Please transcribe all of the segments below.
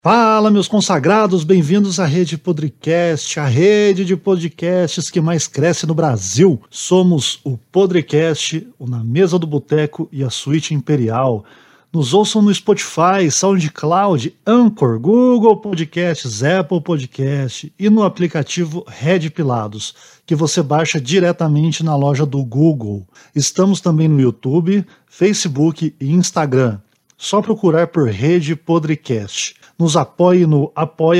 Fala, meus consagrados, bem-vindos à Rede Podcast, a rede de podcasts que mais cresce no Brasil. Somos o Podcast, o Na Mesa do Boteco e a Suíte Imperial. Nos ouçam no Spotify, SoundCloud, Anchor, Google Podcasts, Apple Podcast e no aplicativo Rede Pilados, que você baixa diretamente na loja do Google. Estamos também no YouTube, Facebook e Instagram. Só procurar por Rede Podcast. Nos apoie no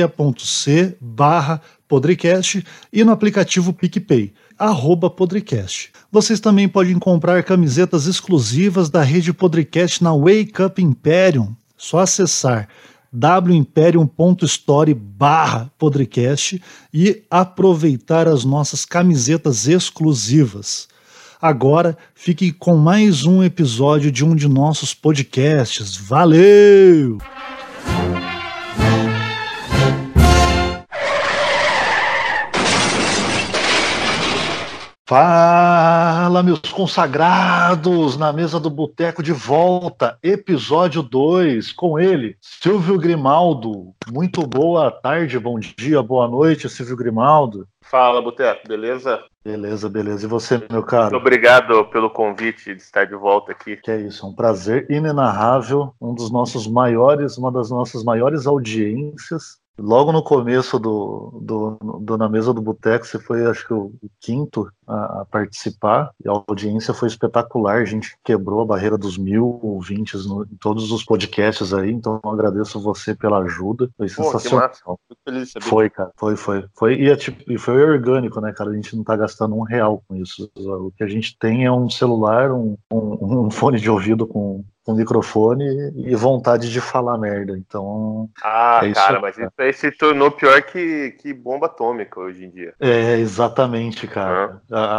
apoia.c/Podcast e no aplicativo PicPay, @Podcast. Vocês também podem comprar camisetas exclusivas da Rede Podcast na Wake Up Imperium. Só acessar wimperium.store/podcast e aproveitar as nossas camisetas exclusivas. Agora, fique com mais um episódio de um de nossos podcasts. Valeu! Fala, meus consagrados, na mesa do Boteco de volta, episódio 2, com ele, Silvio Grimaldo. Muito boa tarde, bom dia, boa noite, Silvio Grimaldo. Fala, Boteco, beleza? Beleza. E você, meu caro? Muito obrigado pelo convite de estar de volta aqui. Que é isso, é um prazer inenarrável, uma das nossas maiores audiências. Logo no começo do Na Mesa do Boteco, você foi, acho que, o quinto a participar, e a audiência foi espetacular, a gente quebrou a barreira dos 1.000 ouvintes em todos os podcasts aí, então eu agradeço você pela ajuda, foi sensacional. Que massa. Fico feliz de saber. Foi, cara, foi, e foi orgânico, né, cara, a gente não tá gastando R$1 com isso, o que a gente tem é um celular, um fone de ouvido com microfone e vontade de falar merda, então... Cara, mas isso aí se tornou pior que bomba atômica hoje em dia. É, exatamente, cara.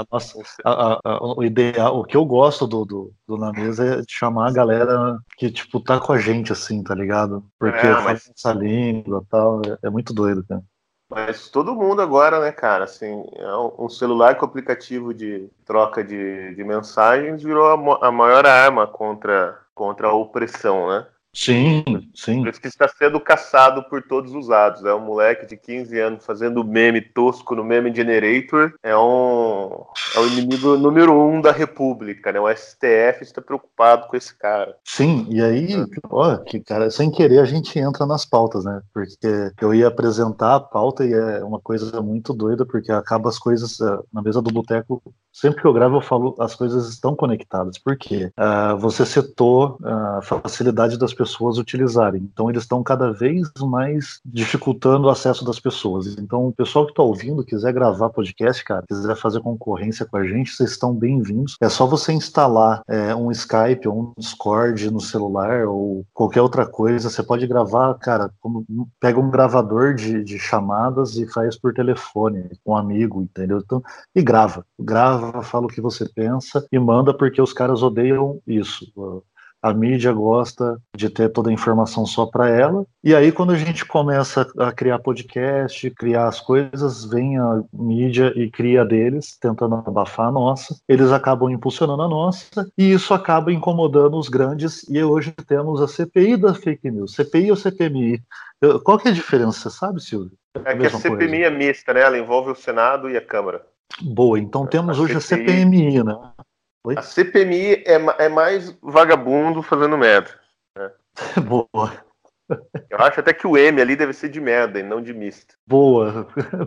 O ideal, o que eu gosto do Na Mesa é de chamar a galera que, tipo, tá com a gente, assim, tá ligado? Porque fala essa língua e tal, é muito doido, cara. Mas todo mundo agora, né, cara, assim, um celular com aplicativo de troca de mensagens virou a maior arma contra a opressão, né? Sim. Por isso que está sendo caçado por todos os lados. É um moleque de 15 anos fazendo meme tosco no Meme Generator. É o inimigo número 1 da República, né? O STF está preocupado com esse cara. Sim, e aí, cara, sem querer a gente entra nas pautas, né? Porque eu ia apresentar a pauta e é uma coisa muito doida, porque acaba as coisas na mesa do boteco. Sempre que eu gravo, eu falo, as coisas estão conectadas. Por quê? Você citou a facilidade das pessoas utilizarem. Então, eles estão cada vez mais dificultando o acesso das pessoas. Então, o pessoal que está ouvindo, quiser gravar podcast, cara, quiser fazer concorrência com a gente, vocês estão bem-vindos. É só você instalar um Skype ou um Discord no celular ou qualquer outra coisa. Você pode gravar, cara, pega um gravador de chamadas e faz por telefone com um amigo, entendeu? Então, e grava, fala o que você pensa e manda, porque os caras odeiam isso. A mídia gosta de ter toda a informação só para ela, e aí quando a gente começa a criar podcast, criar as coisas, vem a mídia e cria deles, tentando abafar a nossa, eles acabam impulsionando a nossa, e isso acaba incomodando os grandes, e hoje temos a CPI da fake news. CPI ou CPMI? Qual que é a diferença, você sabe, Silvio? É que a CPMI é mista, né? Ela envolve o Senado e a Câmara. Boa, então temos hoje a CPMI, né? Oi? A CPMI é mais vagabundo fazendo merda. Né? Boa. Eu acho até que o M ali deve ser de merda e não de mista. Boa.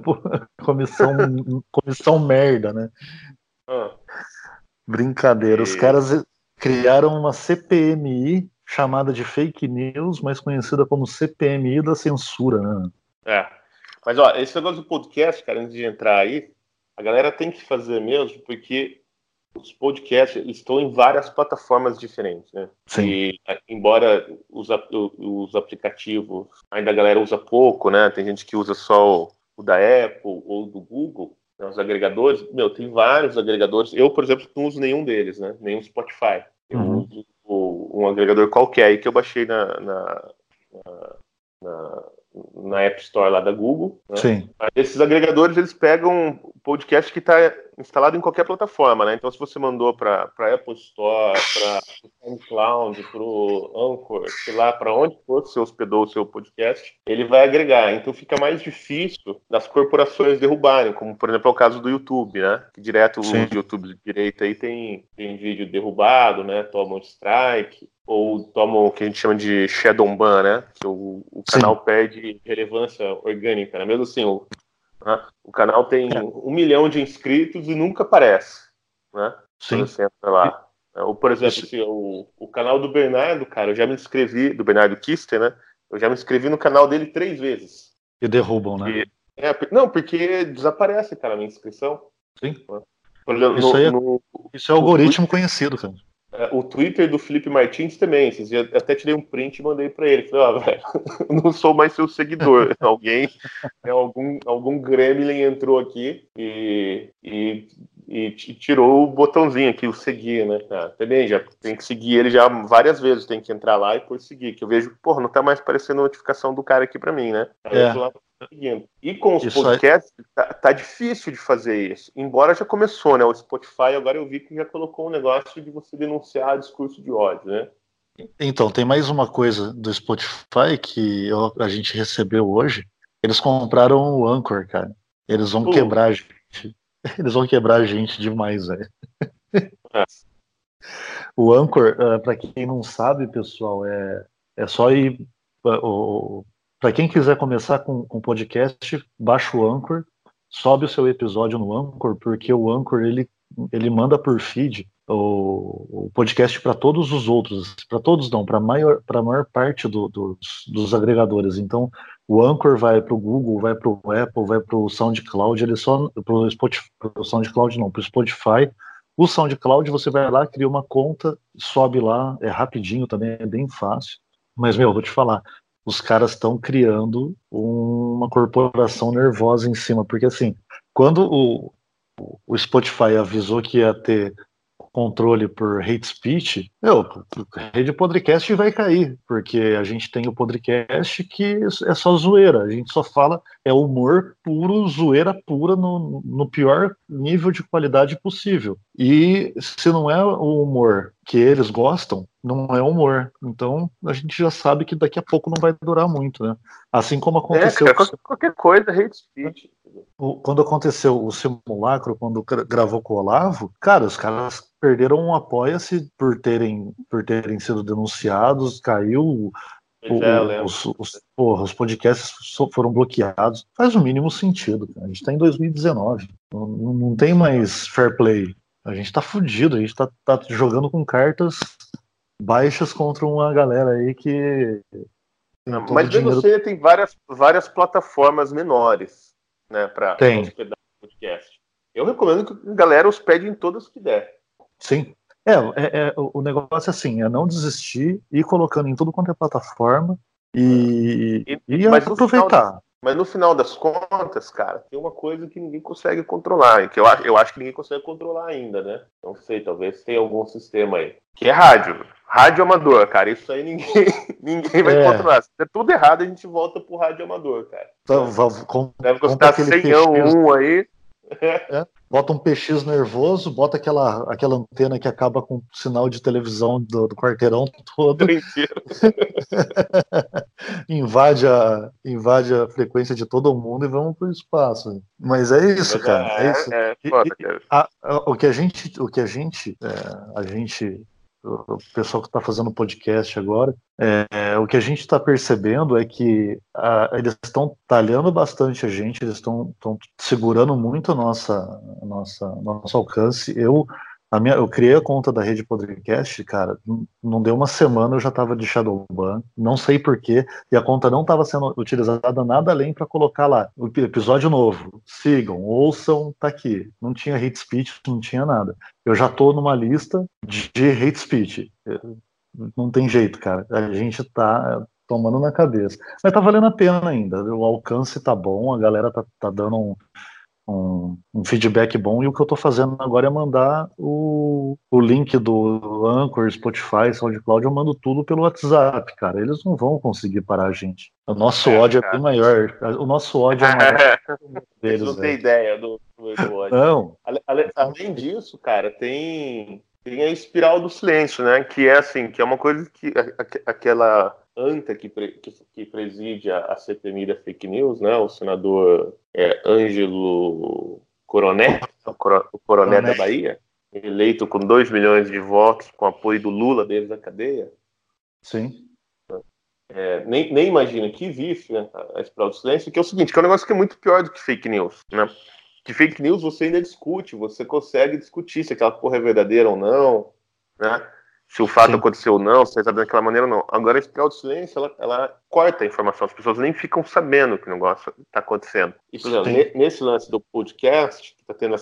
Comissão merda, né? Brincadeira. Os caras criaram uma CPMI chamada de fake news, mas conhecida como CPMI da censura, né? Mas, esse negócio do podcast, cara, antes de entrar aí, a galera tem que fazer mesmo, porque os podcasts estão em várias plataformas diferentes, né? Sim. E, embora os aplicativos ainda a galera usa pouco, né? Tem gente que usa só o da Apple ou do Google, né? Os agregadores. Tem vários agregadores. Eu, por exemplo, não uso nenhum deles, né? Nenhum Spotify. Eu uso um agregador qualquer aí que eu baixei na App Store lá da Google, né? Sim. Esses agregadores, eles pegam podcast que está instalado em qualquer plataforma, né? Então, se você mandou para Apple Store, para o SoundCloud, para o Anchor, sei lá, para onde for que você hospedou o seu podcast, ele vai agregar. Então, fica mais difícil das corporações derrubarem, como, por exemplo, é o caso do YouTube, né? Que direto Sim. os YouTube de direita aí tem vídeo derrubado, né? Tomam strike, ou tomam o que a gente chama de shadow ban, né? Que o canal perde relevância orgânica, né? Mesmo assim, o canal tem 1 milhão de inscritos e nunca aparece, né? Sim. Quando você entra lá. Ou, por exemplo, se o canal do Bernardo, cara, eu já me inscrevi, do Bernardo Kister, né? Eu já me inscrevi no canal dele 3 vezes. E derrubam, né? Não, porque desaparece, cara, a minha inscrição. Sim. Por exemplo, isso é algoritmo conhecido, cara. O Twitter do Felipe Martins também. Eu até tirei um print e mandei pra ele. Falei, velho, não sou mais seu seguidor. Algum gremlin entrou aqui e tirou o botãozinho aqui, o seguir, né? Também já tem que seguir ele já várias vezes. Tem que entrar lá e por seguir. Que eu vejo, não tá mais aparecendo notificação do cara aqui pra mim, né? Aí eu tô lá seguindo. E com os podcasts, tá difícil de fazer isso. Embora já começou, né? O Spotify, agora eu vi que já colocou um negócio de você denunciar discurso de ódio, né? Então, tem mais uma coisa do Spotify que a gente recebeu hoje. Eles compraram o Anchor, cara. Eles vão quebrar a gente. Eles vão quebrar a gente demais, velho. O Anchor, para quem não sabe, pessoal, é só ir. Para quem quiser começar com podcast, baixa o Anchor, sobe o seu episódio no Anchor, porque o Anchor ele manda por feed o podcast para todos os outros, para todos não, para a maior parte dos agregadores. Então, o Anchor vai para o Google, vai para o Apple, vai para o SoundCloud, ele só para o Spotify, pro SoundCloud não, para o Spotify. O SoundCloud você vai lá, cria uma conta, sobe lá, é rapidinho também, é bem fácil. Mas, vou te falar, os caras estão criando uma corporação nervosa em cima, porque assim, quando o Spotify avisou que ia ter controle por hate speech, a rede podcast vai cair, porque a gente tem o podcast que é só zoeira, a gente só fala, é humor puro, zoeira pura no pior nível de qualidade possível. E se não é o humor que eles gostam, não é humor. Então a gente já sabe que daqui a pouco não vai durar muito, né? Assim como aconteceu... qualquer coisa, hate speech. Quando aconteceu o simulacro, quando gravou com o Olavo, cara, os caras perderam um apoia-se por terem sido denunciados, caiu, os podcasts foram bloqueados. Faz o mínimo sentido, cara. A gente tá em 2019, não tem mais fair play. A gente tá fudido, a gente tá jogando com cartas baixas contra uma galera aí que... Mas mesmo assim, tem várias plataformas menores, né, para hospedar podcast. Eu recomendo que a galera hospede em todas que der. Sim. O negócio assim, é não desistir, ir colocando em tudo quanto é plataforma e aproveitar. Mas no final das contas, cara, tem uma coisa que ninguém consegue controlar, e que eu acho que ninguém consegue controlar ainda, né? Não sei, talvez tenha algum sistema aí. Que é rádio. Rádio amador, cara. Isso aí ninguém vai controlar. Se der tudo errado, a gente volta pro rádio amador, cara. Deve custar 100 aí. Bota um PX nervoso, bota aquela antena que acaba com o sinal de televisão do quarteirão todo. invade a frequência de todo mundo e vamos pro espaço. Mas é isso, cara. É isso. O pessoal que está fazendo podcast agora, o que a gente está percebendo é que eles estão talhando bastante a gente, eles estão segurando muito nosso alcance. Eu criei a conta da Rede Podcast, cara, não deu uma semana eu já estava de Shadowban, não sei porquê, e a conta não estava sendo utilizada nada além para colocar lá, o episódio novo, sigam, ouçam, tá aqui. Não tinha hate speech, não tinha nada. Eu já tô numa lista de hate speech. Não tem jeito, cara. A gente tá tomando na cabeça. Mas tá valendo a pena ainda. O alcance tá bom, a galera tá dando um feedback bom, e o que eu estou fazendo agora é mandar o link do Anchor, Spotify, SoundCloud, eu mando tudo pelo WhatsApp, cara. Eles não vão conseguir parar a gente. O nosso ódio é bem Cara. maior. O nosso ódio é maior que o Eles deles, não têm velho. ideia do ódio. Não. Além disso, cara, tem a espiral do silêncio, né? Que é assim, que é uma coisa que aquela anta que preside a CPMI da fake news, né? O senador Ângelo Coroné, o Coroné da Bahia, eleito com 2 milhões de votos, com apoio do Lula desde a cadeia. Sim. Nem imagina que existe, né, a espiral do silêncio, que é o seguinte, que é um negócio que é muito pior do que fake news, né? Que fake news você ainda discute, você consegue discutir se aquela porra é verdadeira ou não, né? Se o fato Sim. aconteceu ou não, se é daquela maneira ou não. Agora, a espiral do silêncio, ela corta a informação, as pessoas nem ficam sabendo que o negócio está acontecendo. E, por exemplo, nesse lance do podcast, que está tendo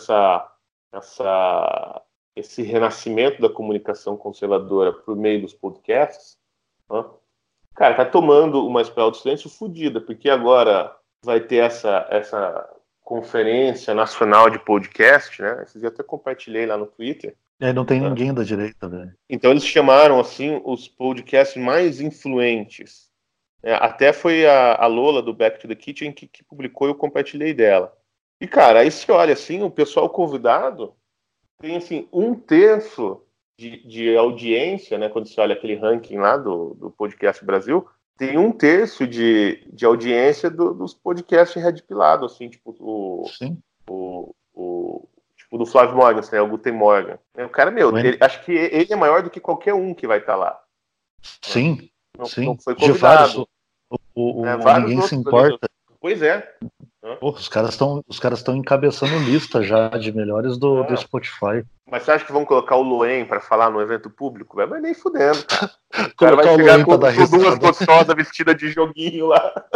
esse renascimento da comunicação conservadora por meio dos podcasts, né? Cara, tá tomando uma espiral do silêncio fodida, porque agora vai ter essa conferência nacional de podcast, né? Esses dias eu até compartilhei lá no Twitter. E aí não tem Né? ninguém da direita, velho. Então eles chamaram, assim, os podcasts mais influentes. Até foi a Lola, do Back to the Kitchen, que publicou e eu compartilhei dela. E, cara, aí você olha, assim, o pessoal convidado tem, assim, 1/3 de audiência, né? Quando você olha aquele ranking lá do Podcast Brasil, tem 1/3 de audiência dos podcasts Red Pilado, assim, tipo Sim. tipo do Flávio Morgan, né, o Guten Morgan. O cara, acho que ele é maior do que qualquer um que vai estar lá. Sim. Não Sim. foi De vários. convidado. Vários Ninguém se outros ali. importa. Pois é. Pô, os caras estão encabeçando lista já de melhores do Spotify. Mas você acha que vão colocar o Loen para falar no evento público? Mas nem fudendo, cara. O cara vai Colocar o chegar Loen com pra dar 2 risada. gostosas vestidas de joguinho lá.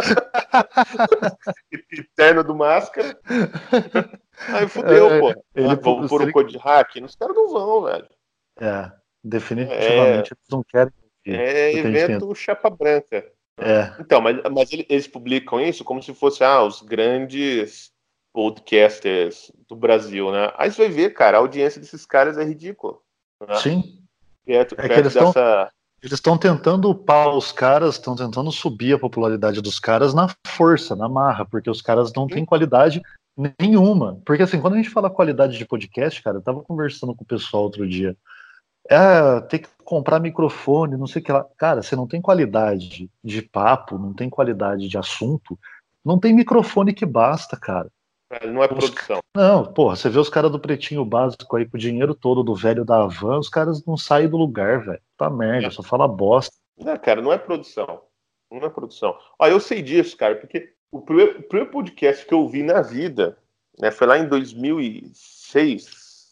E terno do Máscara. Aí fudeu, pô. Vão pôr o code hack? Os caras não vão, velho. Definitivamente eles não querem ouvir o que a gente pensa. Evento chapa branca. É, Então, mas eles publicam isso como se fosse os grandes podcasters do Brasil, né? Aí você vai ver, cara, a audiência desses caras é ridícula. Né? sim. Perto, É que perto dessa. eles estão tentando upar os caras, estão tentando subir a popularidade dos caras na força, na marra, porque os caras não têm qualidade nenhuma. Porque assim, quando a gente fala qualidade de podcast, cara, eu tava conversando com o pessoal outro dia. Tem que comprar microfone, não sei o que lá. Cara, você não tem qualidade de papo, não tem qualidade de assunto, não tem microfone que basta, cara. Não é produção. Não, porra, você vê os caras do Pretinho Básico aí com o dinheiro todo do velho da Havan, os caras não saem do lugar, velho. Tá merda, só fala bosta. Não, cara, não é produção. Não é produção. Eu sei disso, cara, porque o primeiro podcast que eu vi na vida, né, foi lá em 2006.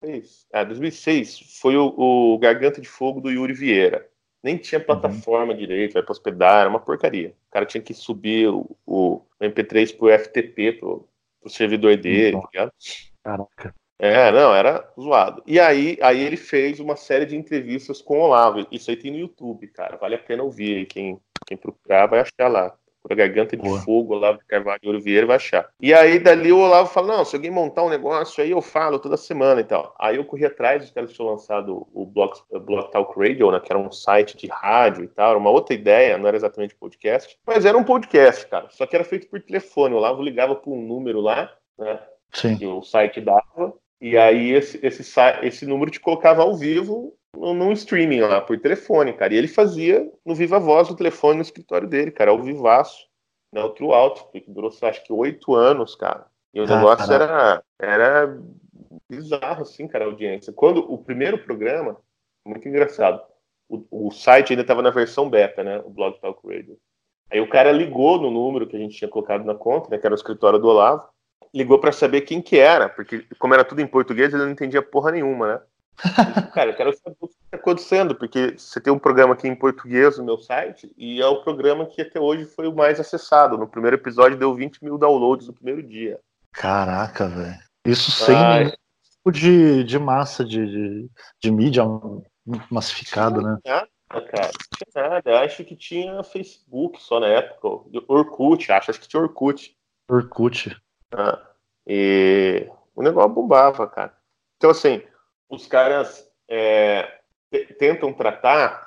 2006 foi o Garganta de Fogo do Yuri Vieira. Nem tinha plataforma direito, vai pra hospedar, era uma porcaria. O cara tinha que subir o MP3 pro FTP, pro servidor dele, tá ligado? Caraca. Não, era zoado. E aí ele fez uma série de entrevistas com o Olavo. Isso aí tem no YouTube, cara. Vale a pena ouvir. Quem procurar vai achar lá. Por Garganta de Fogo, Olavo de Carvalho e Ouro Vieira vai achar. E aí dali o Olavo fala, não, se alguém montar um negócio aí eu falo toda semana e tal. Aí eu corri atrás, os caras tinham lançado o Block Talk Radio, né, que era um site de rádio e tal, era uma outra ideia, não era exatamente podcast, mas era um podcast, cara. Só que era feito por telefone. O Olavo ligava para um número lá, né, Sim. que o site dava, e aí esse número te colocava ao vivo num streaming lá, por telefone, cara. E ele fazia no Viva Voz, no telefone, no escritório dele, cara, ao vivaço, né, o True Alto, que durou, acho que 8 anos, cara. E o negócio era bizarro, assim, cara, a audiência. Quando o primeiro programa, muito engraçado, o site ainda estava na versão beta, né, o Blog Talk Radio. Aí o cara ligou no número que a gente tinha colocado na conta, né, que era o escritório do Olavo, ligou para saber quem que era, porque como era tudo em português, ele não entendia porra nenhuma, né? Disse, cara, eu quero saber o que está acontecendo, porque você tem um programa aqui em português no meu site, e é o programa que até hoje foi o mais acessado. No primeiro episódio deu 20 mil downloads no primeiro dia. Caraca, velho. Isso sem nenhum tipo de massa de mídia massificada, né? Nada, cara, não tinha nada. Acho que tinha Facebook só na época. Orkut, acho que tinha Orkut. Orkut. E o negócio bombava, cara. Então, assim, os caras tentam tratar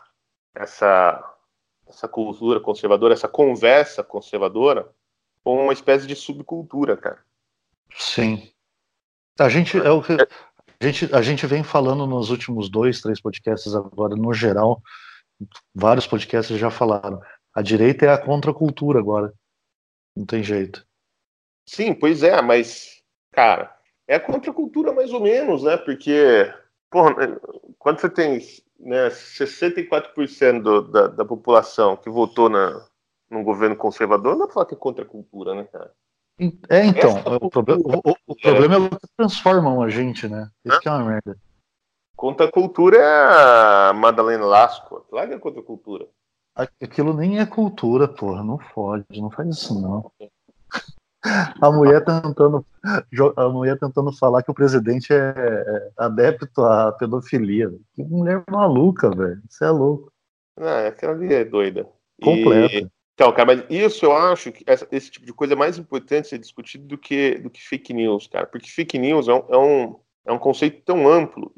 essa cultura conservadora, essa conversa conservadora, como uma espécie de subcultura, cara. Sim. A gente, é o que, a gente vem falando nos últimos 2, 3 podcasts agora, no geral, vários podcasts já falaram. A direita é a contracultura agora. Não tem jeito. Sim, pois é, mas, cara, é a contracultura mais ou menos, né? Porque, porra, quando você tem, né, 64% da população que votou num governo conservador, não dá pra falar que é contracultura, né, cara? Então, Essa o problema, cultura o problema é o que transformam a gente, né? Isso que é uma merda. contracultura é a Madalena Lasco. Lá é contracultura. Aquilo nem é cultura, porra. Não fode, não faz isso não. A mulher tentando, a mulher tentando falar que o presidente é adepto à pedofilia. Que mulher maluca, velho. Você é louco. Ah, aquela ali é doida. E, Completa. então, cara, mas isso eu acho que esse tipo de coisa é mais importante ser discutido do que fake news, cara. Porque fake news é um conceito tão amplo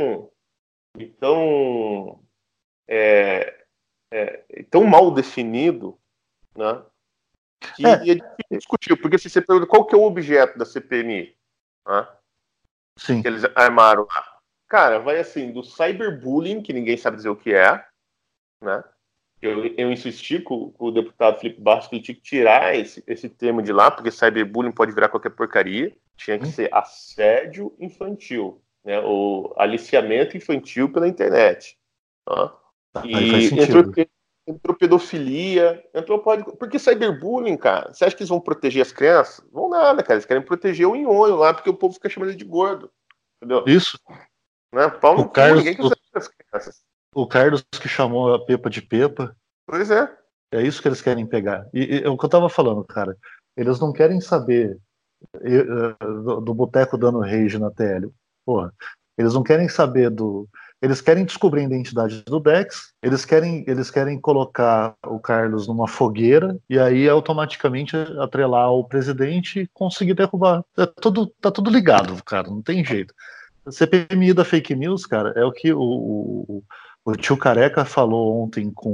e tão mal definido, né? Que É, é difícil discutir. Porque se você pergunta qual que é o objeto da CPMI, né, sim. que eles armaram lá, cara, vai assim, do cyberbullying, que ninguém sabe dizer o que é, né? Eu insisti com o deputado Felipe Barros que ele tinha que tirar esse termo de lá, porque cyberbullying pode virar qualquer porcaria. Tinha que ser assédio infantil, né? O aliciamento infantil pela internet. Tá? Aí faz E sentido. entrou pedofilia, porque cyberbullying, cara, você acha que eles vão proteger as crianças? Vão nada, cara. Eles querem proteger o nhonho lá, porque o povo fica chamando ele de gordo. Entendeu? Isso. Né? Pau O no cu, Carlos, ninguém quer saber das crianças. o Carlos que chamou a Pepa de Pepa. Pois é. É isso que eles querem pegar. E é o que eu tava falando, cara. Eles não querem saber do Boteco dando rage na TL. Porra. Eles não querem saber do. Eles querem descobrir a identidade do Dex, eles querem colocar o Carlos numa fogueira e aí automaticamente atrelar o presidente e conseguir derrubar. Tá tudo ligado, cara, não tem jeito. A CPMI da fake news, cara, é o que o tio Careca falou ontem com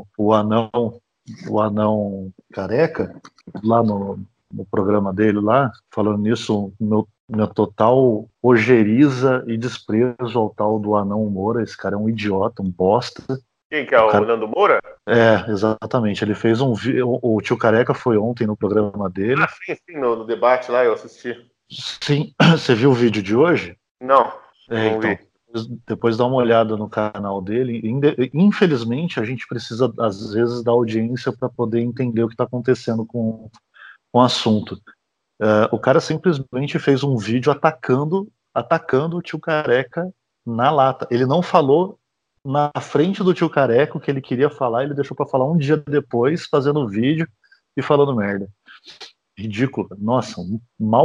o anão careca, lá no programa dele lá, falando nisso, meu total ojeriza e desprezo ao tal do Anão Moura. Esse cara é um idiota, um bosta. Quem que é O o cara, Nando Moura? exatamente. Ele fez um vídeo. O tio Careca foi ontem no programa dele. Ah, sim, no debate lá eu assisti. Sim, você viu o vídeo de hoje? Não, não Então. vi. Depois dá uma olhada no canal dele. Infelizmente, a gente precisa, às vezes, da audiência para poder entender o que está acontecendo com o assunto. O cara simplesmente fez um vídeo atacando o tio Careca na lata. Ele não falou na frente do tio Careca o que ele queria falar, ele deixou para falar um dia depois, fazendo o vídeo e falando merda. Ridículo. Nossa, um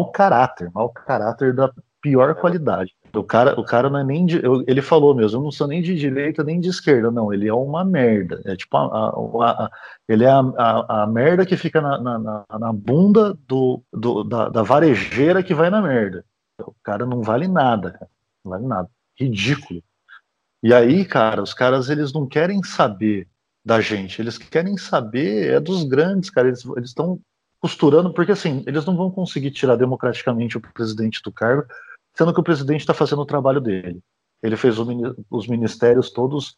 mau caráter da pior qualidade. O cara não é nem ele falou mesmo, eu não sou nem de direita nem de esquerda, não, ele é uma merda. É tipo ele é a merda que fica na bunda da varejeira que vai na merda. O cara não vale nada, cara. Não vale nada. Ridículo. E aí, cara, os caras eles não querem saber da gente, eles querem saber dos grandes, cara. Eles estão costurando, porque assim, eles não vão conseguir tirar democraticamente o presidente do cargo, sendo que o presidente está fazendo o trabalho dele. Ele fez os ministérios todos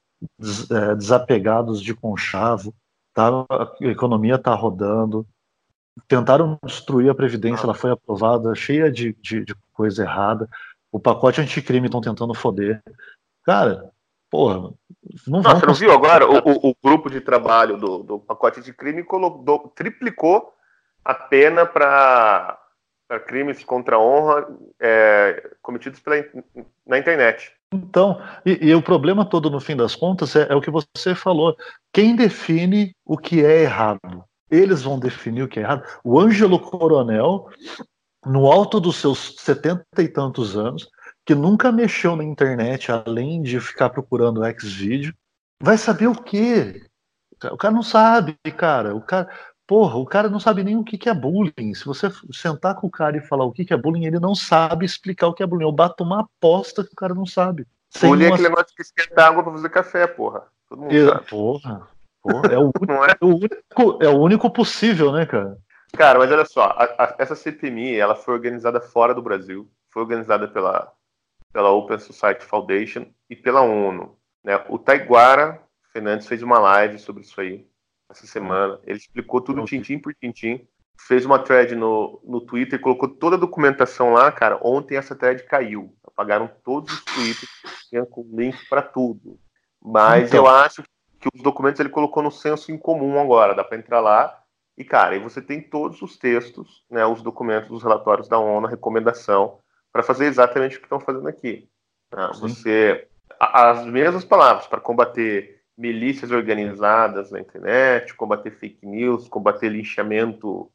desapegados de conchavo, tá? A economia está rodando. Tentaram destruir a Previdência, ela foi aprovada, cheia de coisa errada. O pacote anticrime estão tentando foder. Cara, porra, não Não, vão você não viu conseguir. agora? O grupo de trabalho do pacote de crime triplicou a pena para crimes contra a honra cometidos na internet. Então, e o problema todo, no fim das contas, é o que você falou. Quem define o que é errado? Eles vão definir o que é errado. O Ângelo Coronel, no alto dos seus 70 e tantos anos, que nunca mexeu na internet além de ficar procurando Xvideo, vai saber o quê? O cara não sabe, cara. O cara, Porra, o cara não sabe nem o que é bullying. Se você sentar com o cara e falar o que é bullying, ele não sabe explicar o que é bullying. Eu bato uma aposta que o cara não sabe. Sem Bullying é uma... aquele negócio de esquentar água pra fazer café, porra. Todo mundo sabe. Porra, é o Não é? único possível, né, cara? Cara, mas olha só, essa CPMI, ela foi organizada fora do Brasil, foi organizada pela Open Society Foundation e pela ONU, né? O Taiguara Fernandes fez uma live sobre isso aí essa semana. Ele explicou tudo tintim por tintim, fez uma thread no Twitter, colocou toda a documentação lá, cara. Ontem essa thread caiu, apagaram todos os tweets, tinha com link para tudo. Mas eu acho que os documentos ele colocou no senso em comum agora, dá para entrar lá. E, cara, aí você tem todos os textos, né, os documentos, os relatórios da ONU, a recomendação, para fazer exatamente o que estão fazendo aqui. Né? Você, as mesmas palavras para combater milícias organizadas na internet, combater fake news, combater linchamento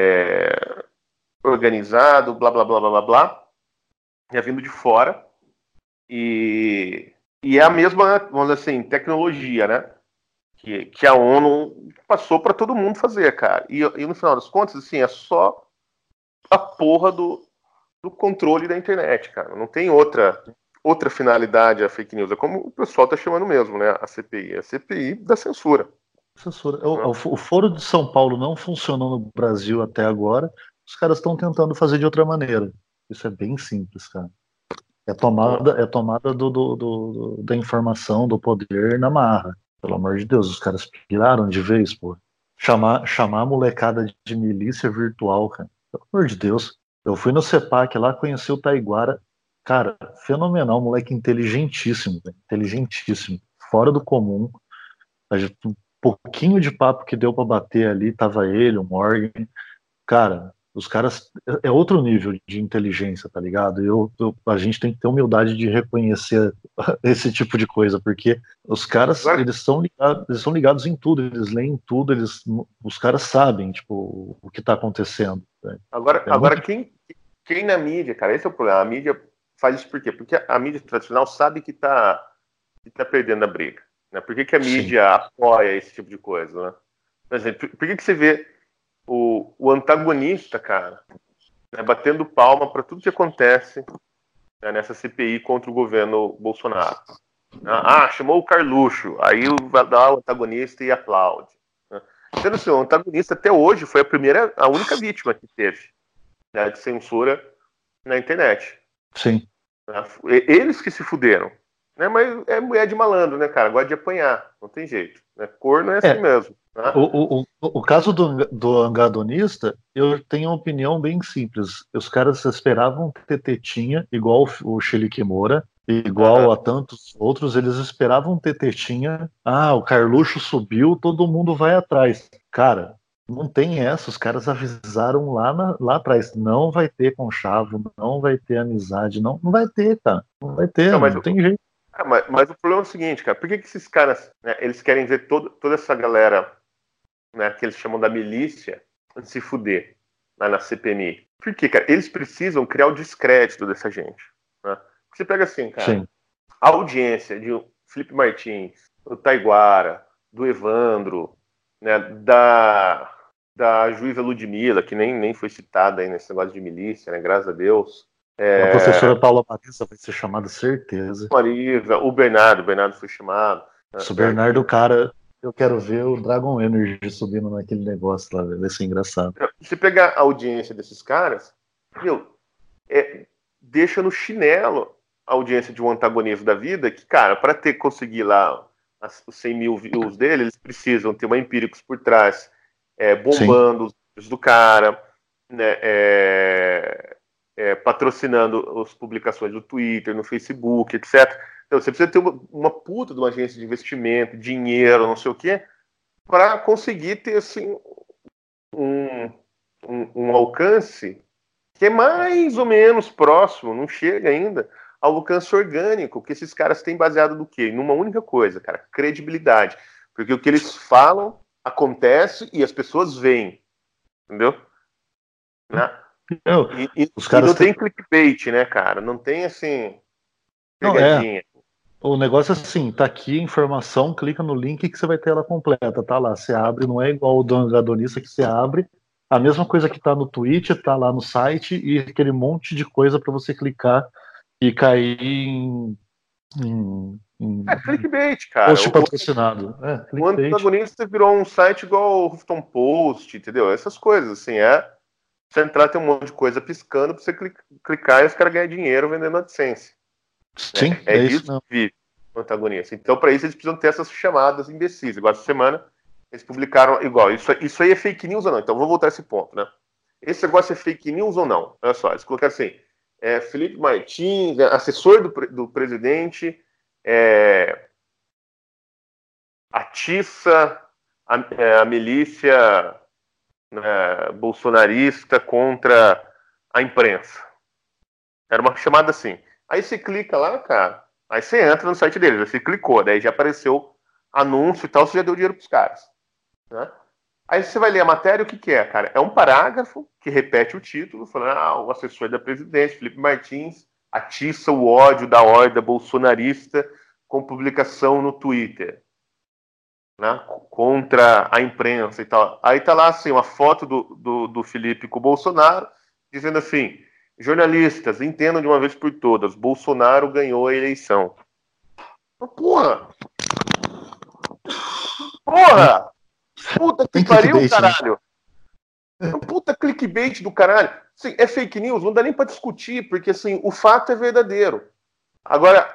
organizado, blá, blá, blá, blá, blá, blá, já vindo de fora. E é a mesma, vamos dizer assim, tecnologia, né? Que a ONU passou para todo mundo fazer, cara. E no final das contas, assim, é só a porra do controle da internet, cara. Não tem outra finalidade a fake news. É como o pessoal tá chamando mesmo, né? A CPI. A CPI da censura. O Foro de São Paulo não funcionou no Brasil até agora. Os caras estão tentando fazer de outra maneira. Isso é bem simples, cara. É tomada da informação, do poder na marra. Pelo amor de Deus, os caras piraram de vez, pô. Chamar a molecada de milícia virtual, cara. Pelo amor de Deus. Eu fui no CEPAC lá, conheci o Taiguara. Cara, fenomenal, moleque inteligentíssimo, velho. Inteligentíssimo. Fora do comum. Um pouquinho de papo que deu pra bater ali, tava ele, o Morgan. Cara, os caras é outro nível de inteligência, tá ligado? A gente tem que ter humildade de reconhecer esse tipo de coisa, porque os caras eles são ligados em tudo, eles leem tudo, os cares sabem, tipo, o que tá acontecendo. Né? Agora quem na mídia, cara, esse é o problema. A mídia faz isso por quê? Porque a mídia tradicional sabe que tá perdendo a briga. Né? Por que a mídia apoia esse tipo de coisa? Né? Por exemplo, por que você vê o antagonista, cara, né, batendo palma para tudo que acontece, né, nessa CPI contra o governo Bolsonaro? Chamou o Carluxo, aí vai dar o antagonista e aplaude. Né? Sendo assim, o antagonista até hoje foi a única vítima que teve, né, de censura na internet. Sim. Né? Eles que se fuderam. Né? Mas é mulher de malandro, né, cara? Gosta de apanhar, não tem jeito. Né? Corno é assim mesmo. Né? O caso do angadonista, eu tenho uma opinião bem simples. Os caras esperavam ter tetinha, igual o Chile Kimura, igual a tantos outros, eles esperavam ter tetinha. O Carluxo subiu, todo mundo vai atrás. Cara, não tem essa, os caras avisaram lá atrás, não vai ter conchavo, não vai ter amizade, não vai ter, cara, não vai ter, não tem jeito. Mas o problema é o seguinte, cara, por que esses caras, né, eles querem ver toda essa galera, né, que eles chamam da milícia, se fuder, né, na CPMI? Por quê, cara? Eles precisam criar o descrédito dessa gente. Né? Você pega assim, cara, a audiência de Felipe Martins, do Taiguara, do Evandro, né, da juíza Ludmilla, que nem foi citada aí nesse negócio de milícia, né, graças a Deus. A professora Paula Marisa vai ser chamada, certeza. Marisa, o Bernardo foi chamado. Se o Bernardo, cara, eu quero ver o Dragon Energy subindo naquele negócio lá, vai ser engraçado. Se pegar a audiência desses caras, deixa no chinelo a audiência de um antagonista da vida, que, cara, para conseguir lá os 100 mil views dele, eles precisam ter uma Empíricos por trás, bombando os vídeos do cara, né, patrocinando as publicações no Twitter, no Facebook, etc. Então você precisa ter uma puta de uma agência de investimento, dinheiro, não sei o quê, para conseguir ter assim um alcance que é mais ou menos próximo, não chega ainda ao alcance orgânico que esses caras têm baseado no quê? Numa única coisa, cara, credibilidade. Porque o que eles falam acontece e as pessoas veem, entendeu? Né? E não tem clickbait, né, cara? Não tem, assim, pegadinha. O negócio é assim, tá aqui a informação, clica no link que você vai ter ela completa, tá lá. Você abre, não é igual o do angadonista que você abre. A mesma coisa que tá no Twitch, tá lá no site, e aquele monte de coisa para você clicar e cair É em clickbait, cara. post patrocinado. É, O clickbait. antagonista virou um site igual o Huffington Post, entendeu? Essas coisas, assim, você entrar, tem um monte de coisa piscando pra você clicar e os caras ganham dinheiro vendendo AdSense. Né? Sim, É é isso disso mesmo. que vive o antagonista. Então, para isso, eles precisam ter essas chamadas imbecis. Igual essa semana, eles publicaram igual. Isso aí é fake news ou não? Então, vou voltar a esse ponto, né? Esse negócio é fake news ou não? Olha só, eles colocaram assim: Felipe Martins, assessor do presidente, é, atiça a milícia, né, bolsonarista contra a imprensa. Era uma chamada assim. Aí você clica lá, cara. Aí você entra no site deles. Aí você clicou, daí já apareceu anúncio e tal, você já deu dinheiro pros caras. Né? Aí você vai ler a matéria, o que, que é, cara? É um parágrafo que repete o título, falando: o assessor da presidência, Felipe Martins, atiça o ódio da horda bolsonarista com publicação no Twitter, né? Contra a imprensa e tal. Aí tá lá assim, uma foto do Felipe com o Bolsonaro, dizendo assim: jornalistas, entendam de uma vez por todas, Bolsonaro ganhou a eleição. Porra! Porra! Puta que Tem pariu, clickbait, né? caralho! Puta clickbait do caralho! Assim, é fake news, não dá nem pra discutir, porque assim, o fato é verdadeiro. Agora,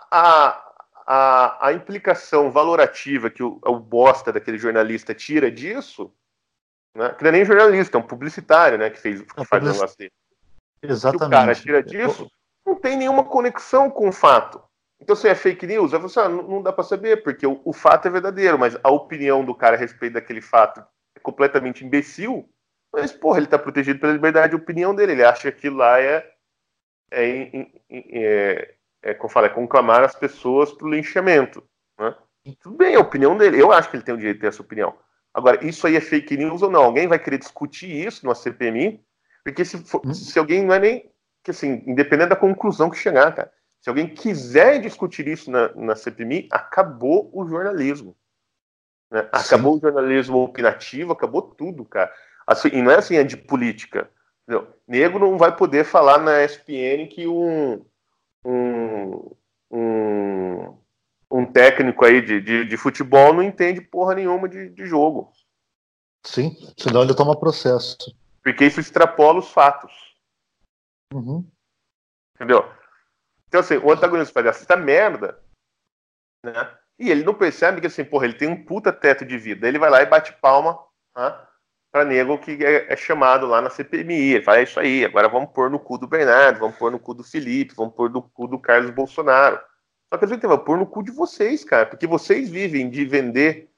a implicação valorativa que o bosta daquele jornalista tira disso, né, que não é nem jornalista, é um publicitário, né, A que faz o negócio dele. Que o cara Exatamente. tira disso, não tem nenhuma conexão com o fato. Então, se é fake news, eu falo assim, não dá para saber, porque o fato é verdadeiro, mas a opinião do cara a respeito daquele fato é completamente imbecil. Mas, porra, ele tá protegido pela liberdade de opinião dele. Ele acha que aquilo lá é, como fala, é conclamar as pessoas pro linchamento. Né? Tudo bem, é a opinião dele. Eu acho que ele tem o direito de ter essa opinião. Agora, isso aí é fake news ou não? Alguém vai querer discutir isso numa CPMI? Porque se alguém não é nem. Que assim, independente da conclusão que chegar, cara. Se alguém quiser discutir isso na CPMI, acabou o jornalismo. Né? Sim. Acabou o jornalismo opinativo, acabou tudo, cara. Assim, e não é assim, é de política. Entendeu? Nego não vai poder falar na ESPN que um, um, um técnico aí de futebol não entende porra nenhuma de jogo. Sim, senão ele toma processo. Porque isso extrapola os fatos. Uhum. Entendeu? Então, assim, o antagonista faz essa merda, né? E ele não percebe que, assim, porra, ele tem um puta teto de vida. Ele vai lá e bate palma, né, pra nego que é chamado lá na CPMI. Ele fala: é isso aí, agora vamos pôr no cu do Bernardo, vamos pôr no cu do Felipe, vamos pôr no cu do Carlos Bolsonaro. Só que a gente vai pôr no cu de vocês, cara, porque vocês vivem de vender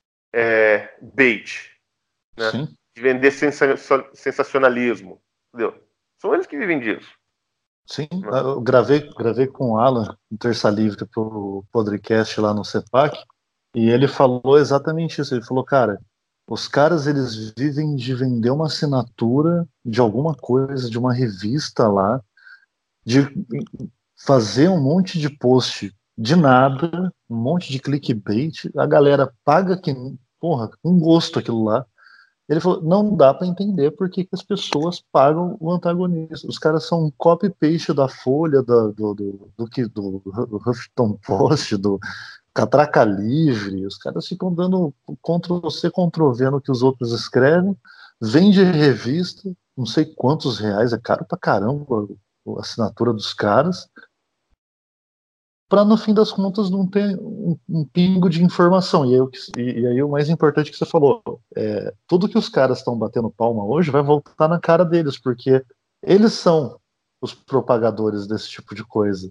bait, né? Sim. De vender sensacionalismo, entendeu? São eles que vivem disso. Sim, Né? eu gravei com o Alan, no Terça Livre, pro podcast lá no CEPAC, e ele falou exatamente isso. Ele falou, cara, os caras eles vivem de vender uma assinatura de alguma coisa, de uma revista lá, de fazer um monte de post de nada, um monte de clickbait, a galera paga que, porra, com gosto aquilo lá. Ele falou, não dá para entender por que, que as pessoas pagam o antagonista. Os caras são um copy-paste da Folha, do Huffington Post, do Catraca Livre. Os caras ficam dando Ctrl-C, Ctrl-V no que os outros escrevem, vende revista, não sei quantos reais, é caro pra caramba a assinatura dos caras, para no fim das contas não ter um pingo de informação. E aí o mais importante que você falou, tudo que os caras estão batendo palma hoje vai voltar na cara deles, porque eles são os propagadores desse tipo de coisa.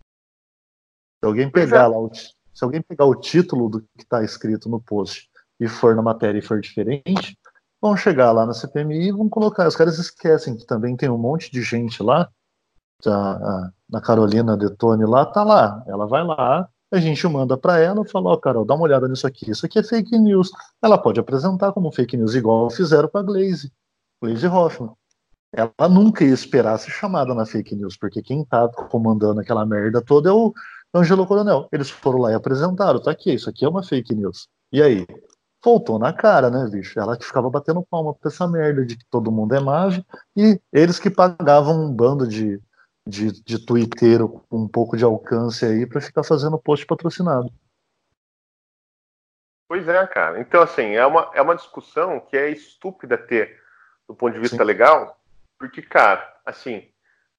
Pois é. Se alguém pegar o título do que está escrito no post e for na matéria e for diferente, vão chegar lá na CPMI e vão colocar. Os caras esquecem que também tem um monte de gente lá, na Carolina Detone lá, tá lá. Ela vai lá, a gente manda para ela e fala, ó, Carol, dá uma olhada nisso aqui. Isso aqui é fake news. Ela pode apresentar como fake news, igual fizeram com a Glaze Hoffman. Ela nunca ia esperar ser chamada na fake news, porque quem tá comandando aquela merda toda Ângelo Coronel. Eles foram lá e apresentaram, tá aqui, isso aqui é uma fake news. E aí? Voltou na cara, né, bicho? Ela que ficava batendo palma pra essa merda de que todo mundo é mave, e eles que pagavam um bando de tuiteiro com um pouco de alcance aí pra ficar fazendo post patrocinado. Pois é, cara. Então, assim, é uma discussão que é estúpida ter do ponto de Sim, vista legal, porque, cara, assim,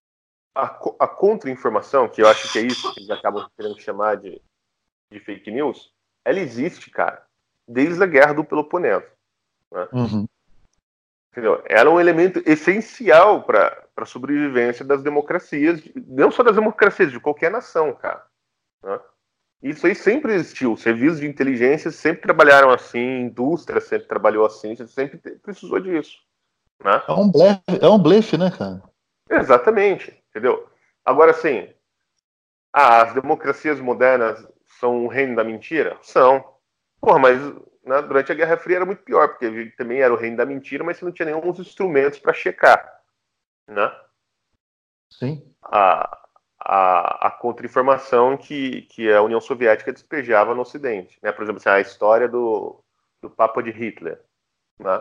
a contra-informação, que eu acho que é isso que eles acabam querendo chamar de fake news, ela existe, cara, desde a Guerra do Peloponeso. Né? uhum, Entendeu? Era um elemento essencial para a sobrevivência das democracias, não só das democracias, de qualquer nação, cara. Né? Isso aí sempre existiu. Serviços de inteligência sempre trabalharam assim, indústria sempre trabalhou assim, você sempre precisou disso. Né? é um blefe, né, cara? Exatamente, entendeu? Agora, assim, as democracias modernas são o reino da mentira? São. Porra, mas né, durante a Guerra Fria era muito pior, porque também era o reino da mentira, mas você não tinha nenhum instrumentos para checar. Né? Sim, A, a contra-informação que a União Soviética despejava no Ocidente. Né? Por exemplo, assim, a história do Papa de Hitler, né?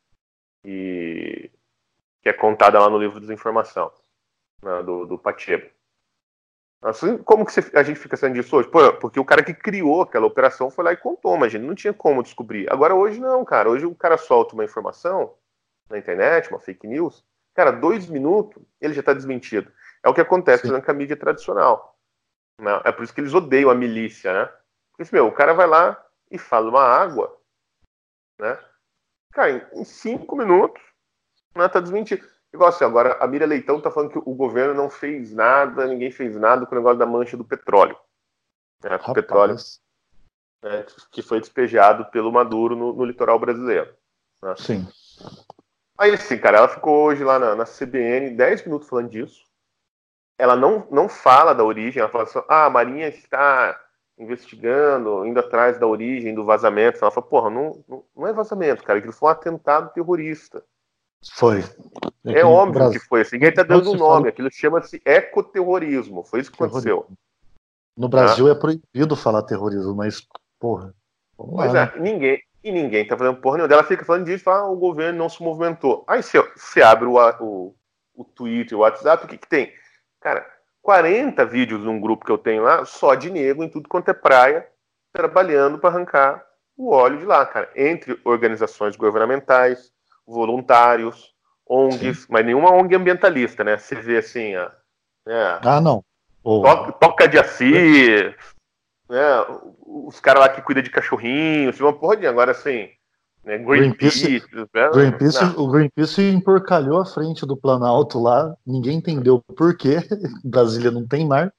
E, que é contada lá no livro Desinformação, né? do Pacheco. Assim, como que a gente fica sabendo disso hoje? Pô, porque o cara que criou aquela operação foi lá e contou, mas a gente não tinha como descobrir. Agora, hoje não, cara. Hoje o cara solta uma informação na internet, uma fake news, cara, 2 minutos ele já está desmentido. É o que acontece, por sim. exemplo, com a mídia tradicional. Né? É por isso que eles odeiam a milícia, né? Porque, assim, meu, o cara vai lá e fala uma água, né? Cara, em 5 minutos, né, tá desmentido. Igual assim, agora a Miriam Leitão tá falando que o governo não fez nada, ninguém fez nada com o negócio da mancha do petróleo. Né? Com o petróleo, Rapaz, né, que foi despejado pelo Maduro no litoral brasileiro. Né? sim. Aí, assim, cara, ela ficou hoje lá na CBN 10 minutos falando disso. Ela não fala da origem, ela fala assim, a Marinha está investigando, indo atrás da origem do vazamento. Ela fala, porra, não é vazamento, cara, aquilo foi um atentado terrorista. Foi. É Aqui no óbvio que Brasil foi assim, ninguém está não dando o se fala nome, aquilo chama-se ecoterrorismo, foi isso que aconteceu. terrorismo. No Né? Brasil é proibido falar terrorismo, mas, porra, vamos Pois lá, né? é, e ninguém tá fazendo porra nenhuma. Ela fica falando disso, fala, o governo não se movimentou. Aí você abre o Twitter, o WhatsApp, o que tem? Cara, 40 vídeos num grupo que eu tenho lá, só de nego em tudo quanto é praia, trabalhando para arrancar o óleo de lá, cara. Entre organizações governamentais, voluntários, Sim. ONGs, mas nenhuma ONG ambientalista, né? Você vê assim, né? Ah, não. Toca de Assis, né? Os caras lá que cuidam de cachorrinho, assim, uma porra de agora assim, né? Greenpeace, Greenpeace, né? Não. O Greenpeace emporcalhou a frente do Planalto lá, ninguém entendeu por quê. Brasília não tem mar,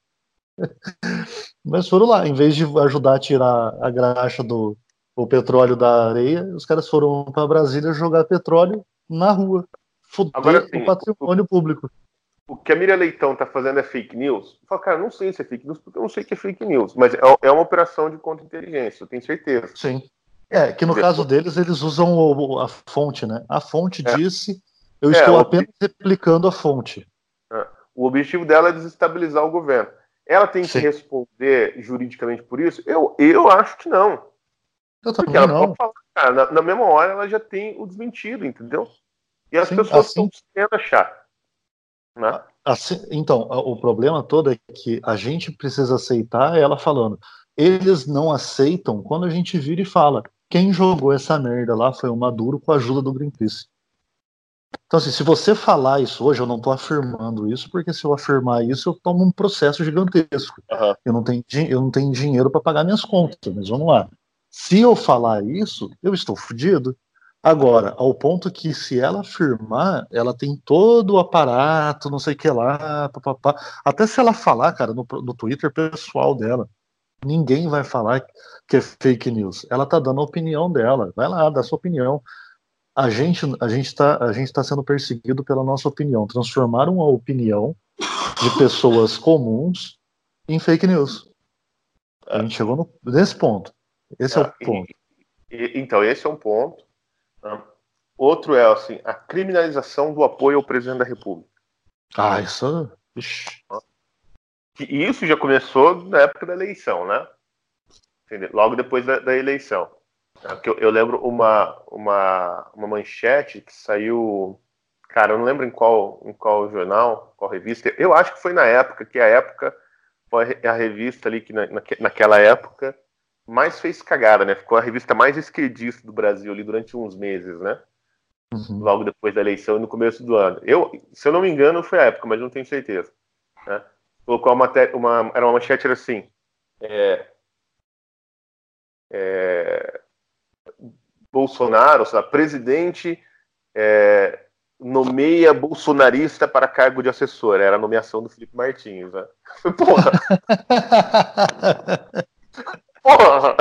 mas foram lá, em vez de ajudar a tirar a graxa do o petróleo da areia, os caras foram para Brasília jogar petróleo na rua, Agora fuder o assim, patrimônio público. o que a Miriam Leitão tá fazendo é fake news? Eu falo, cara, não sei se é fake news, porque eu não sei o que é fake news, mas é uma operação de contra-inteligência, eu tenho certeza. Sim. É, que no caso Depois, deles, eles usam a fonte, né? A fonte é, disse, eu é, estou apenas replicando a fonte. o objetivo dela é desestabilizar o governo. Ela tem que Sim. responder juridicamente por isso? Eu acho que não. Eu Porque também ela pode não. falar, cara, na mesma hora ela já tem o desmentido, entendeu? E as Sim, pessoas estão assim, querendo achar, né? então, o problema todo é que a gente precisa aceitar ela falando. Eles não aceitam quando a gente vira e fala. Quem jogou essa merda lá foi o Maduro com a ajuda do Greenpeace. Então, assim, se você falar isso hoje, eu não estou afirmando isso, porque se eu afirmar isso, eu tomo um processo gigantesco. Uhum. Eu não tenho dinheiro para pagar minhas contas, mas vamos lá. Se eu falar isso, eu estou fodido. Agora, ao ponto que se ela afirmar, ela tem todo o aparato, não sei o que lá, papapá. Até se ela falar, cara, no Twitter pessoal dela, ninguém vai falar que é fake news. Ela tá dando a opinião dela. Vai lá, dá sua opinião. A gente tá sendo perseguido pela nossa opinião. Transformaram a opinião de pessoas comuns em fake news. A É, gente chegou nesse ponto. Esse é o é, ponto. então, esse é um ponto. Né? Outro é assim, a criminalização do apoio ao presidente da República. Ah, isso. Ixi. E isso já começou na época da eleição, né? Entendeu? Logo depois da eleição. Eu lembro uma manchete que saiu. Cara, eu não lembro em qual jornal, qual revista. Eu acho que foi na época, que a época foi a revista ali que naquela época mais fez cagada, né? Ficou a revista mais esquerdista do Brasil ali durante uns meses, né? Uhum. Logo depois da eleição e no começo do ano. Se eu não me engano, foi a época, mas não tenho certeza. Né? Colocou era uma manchete era assim. Bolsonaro, sei lá, presidente nomeia bolsonarista para cargo de assessor. Era a nomeação do Felipe Martins, né? Porra! Porra!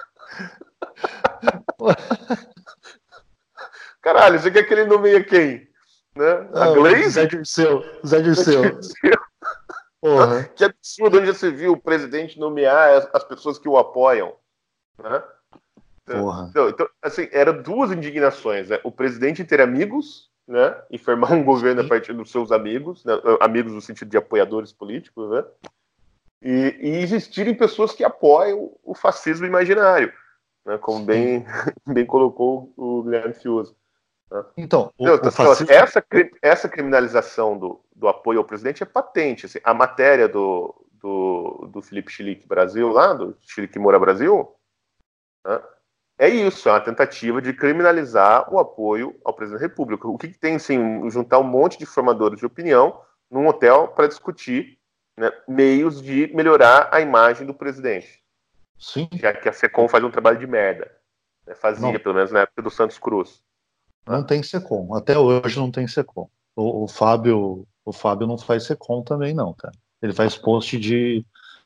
Caralho, você quer que ele nomeia quem? Né? A Zé Glaze? Dirceu. Zé Dirceu. Porra. Que absurdo onde você viu o presidente nomear as pessoas que o apoiam. Né? Porra. Então, assim, eram duas indignações. Né? O presidente ter amigos, né? E formar um governo a Sim. partir dos seus amigos, né? Amigos no sentido de apoiadores políticos, né? E existirem pessoas que apoiam o fascismo imaginário, né? Como bem, bem colocou o Guilherme Fiuza. Né? Então, Então, o fascismo. essa criminalização do apoio ao presidente é patente. Assim, a matéria do Felipe Chilique Brasil, lá, do Chilique Moura Brasil, né? É isso, é uma tentativa de criminalizar o apoio ao presidente da República. O que tem, assim, juntar um monte de formadores de opinião num hotel para discutir, né, meios de melhorar a imagem do presidente. Sim. Já que a SECOM faz um trabalho de merda. Né, fazia, Não, pelo menos na época do Santos Cruz. não Né? tem SECOM. Até hoje não tem SECOM. O Fábio não faz SECOM também, não, cara. Ele faz post de.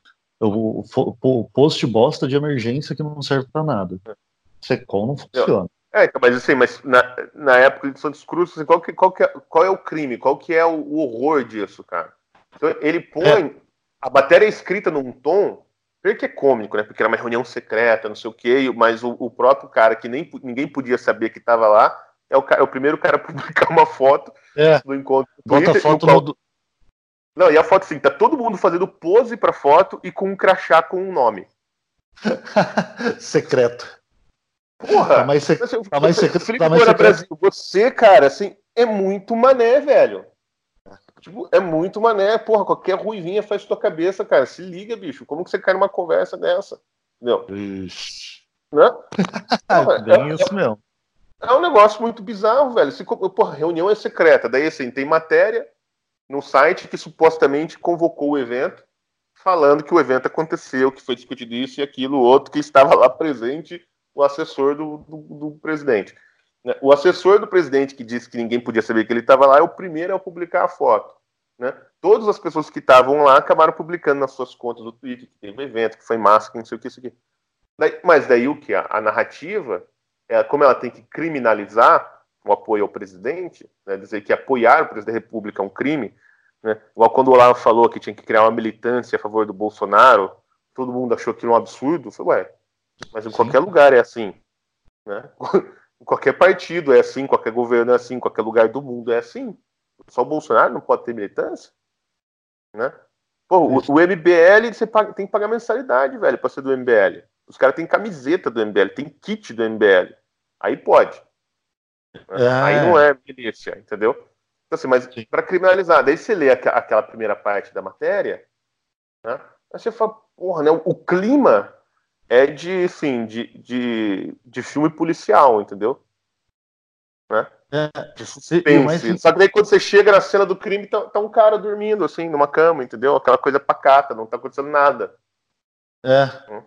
O post bosta de emergência que não serve pra nada. SECOM não funciona. Então, mas assim, na época de Santos Cruz, assim, qual é o crime? Qual que é o horror disso, cara? Então, ele É, põe a matéria escrita num tom, primeiro que é cômico, né? Porque era uma reunião secreta, não sei o quê, mas o próprio cara que ninguém podia saber que estava lá é o primeiro cara a publicar uma foto é. do encontro no Bota Twitter, no foto qual. no. Não, e a foto assim, tá todo mundo fazendo pose pra foto e com um crachá com um nome. Secreto. Tá Porra! mais, sec... tá mais secreto. Tá Felipe mais Moura secreto. Brasil, você, cara, assim, é muito mané, velho. Tipo, é muito mané. Porra, qualquer ruivinha faz tua cabeça, cara. Se liga, bicho. Como que você cai numa conversa dessa? Entendeu? Ixi. Né? Porra, Bem isso mesmo. é um negócio muito bizarro, velho. Porra, reunião é secreta. Daí, assim, tem matéria no site que supostamente convocou o evento, falando que o evento aconteceu, que foi discutido isso e aquilo, outro, que estava lá presente, o assessor do presidente. Né? O assessor do presidente, que disse que ninguém podia saber que ele estava lá, é o primeiro a publicar a foto. Né? Todas as pessoas que estavam lá acabaram publicando nas suas contas do Twitter, que teve um evento, que foi massa, que não sei o que, isso aqui. Mas daí o que? A narrativa, como ela tem que criminalizar o apoio ao presidente, né, dizer que apoiar o presidente da República é um crime, né, igual quando o Olavo falou que tinha que criar uma militância a favor do Bolsonaro, todo mundo achou aquilo um absurdo. Eu falei, ué, mas em Sim. qualquer lugar é assim. Né? Em qualquer partido é assim, qualquer governo é assim, qualquer lugar do mundo é assim. Só o Bolsonaro não pode ter militância? Né? Pô, o MBL você tem que pagar mensalidade, velho, pra ser do MBL. Os caras têm camiseta do MBL, tem kit do MBL. Aí pode. Né? Aí não É. é milícia, entendeu? Então, assim, mas Sim. para criminalizar, daí você lê aquela primeira parte da matéria, né? Aí você fala, porra, né? O clima é de, assim, de filme policial, entendeu? Né? É. De E o mais. suspense. Só que daí quando você chega na cena do crime, tá um cara dormindo, assim, numa cama, entendeu? Aquela coisa pacata, não tá acontecendo nada. É. Hum.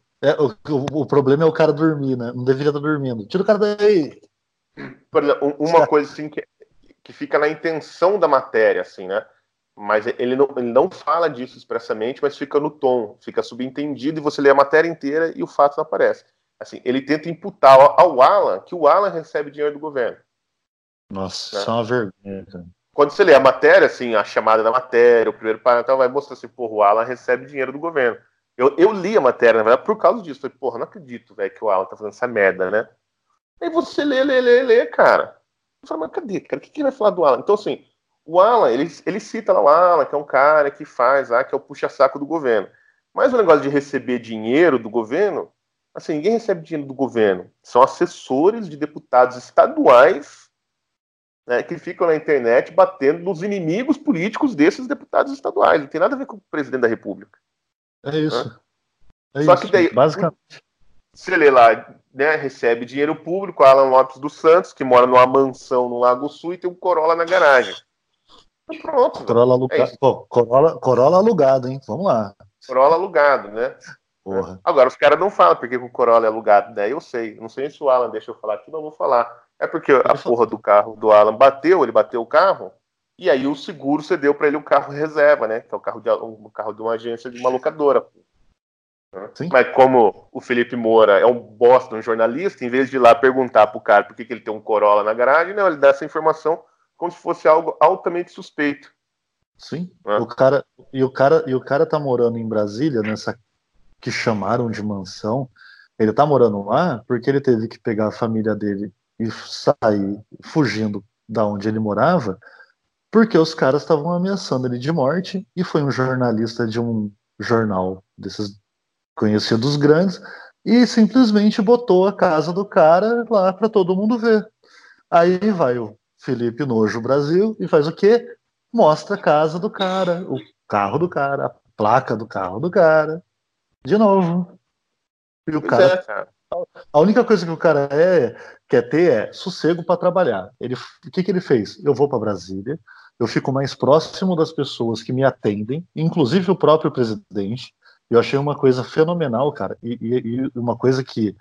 O problema é o cara dormir, né? Não deveria estar dormindo. Tira o cara daí. Por exemplo, uma coisa assim que fica na intenção da matéria, assim, né? Mas ele não fala disso expressamente, mas fica no tom, fica subentendido e você lê a matéria inteira e o fato não aparece. Assim, ele tenta imputar ao Alan que o Alan recebe dinheiro do governo. Nossa, Né? isso é uma vergonha, cara. Quando você lê a matéria, assim, a chamada da matéria, o primeiro parágrafo, vai mostrar assim, porra, o Alan recebe dinheiro do governo. Eu li a matéria, na verdade, por causa disso. Falei, porra, não acredito, velho, que o Alan tá fazendo essa merda, né? Aí você lê, cara. Eu falei, mas cadê, cara? O que vai falar do Alan? Então, assim, O Alan, ele cita lá o Alan, que é um cara que faz, que é o puxa-saco do governo. Mas o negócio de receber dinheiro do governo, assim, ninguém recebe dinheiro do governo. São assessores de deputados estaduais, né, que ficam na internet batendo nos inimigos políticos desses deputados estaduais. Não tem nada a ver com o presidente da República. É Né? isso. É Só que isso. daí, Basicamente. você lê lá, né, recebe dinheiro público, Alan Lopes dos Santos, que mora numa mansão no Lago Sul e tem um Corolla na garagem. Então, pronto, velho. Corolla É alugado. isso. Pô, Corolla alugado, hein? Vamos lá. Corolla alugado, né? Porra. Agora, os caras não falam porque o Corolla é alugado, né? Eu sei. Não sei se o Alan deixa eu falar aqui, mas eu vou falar. É porque a Pode falar. porra do carro do Alan bateu, ele bateu o carro, e aí o seguro cedeu para ele um carro reserva, né? Que é um carro de uma agência, de uma locadora. Sim. Mas como o Felipe Moura é um bosta, um jornalista, em vez de ir lá perguntar pro cara por que ele tem um Corolla na garagem, não, ele dá essa informação como se fosse algo altamente suspeito. Sim. Né? O cara tá morando em Brasília, nessa que chamaram de mansão. Ele tá morando lá porque ele teve que pegar a família dele e sair fugindo da onde ele morava, porque os caras estavam ameaçando ele de morte e foi um jornalista de um jornal desses conhecidos grandes e simplesmente botou a casa do cara lá para todo mundo ver. Aí vai o Felipe Nojo Brasil e faz o quê? Mostra a casa do cara, o carro do cara, a placa do carro do cara, de novo. E o Pois é, cara, cara. a única coisa que o cara quer ter é sossego para trabalhar. O que ele fez? Eu vou para Brasília, eu fico mais próximo das pessoas que me atendem, inclusive o próprio presidente. Eu achei uma coisa fenomenal, cara, e uma coisa que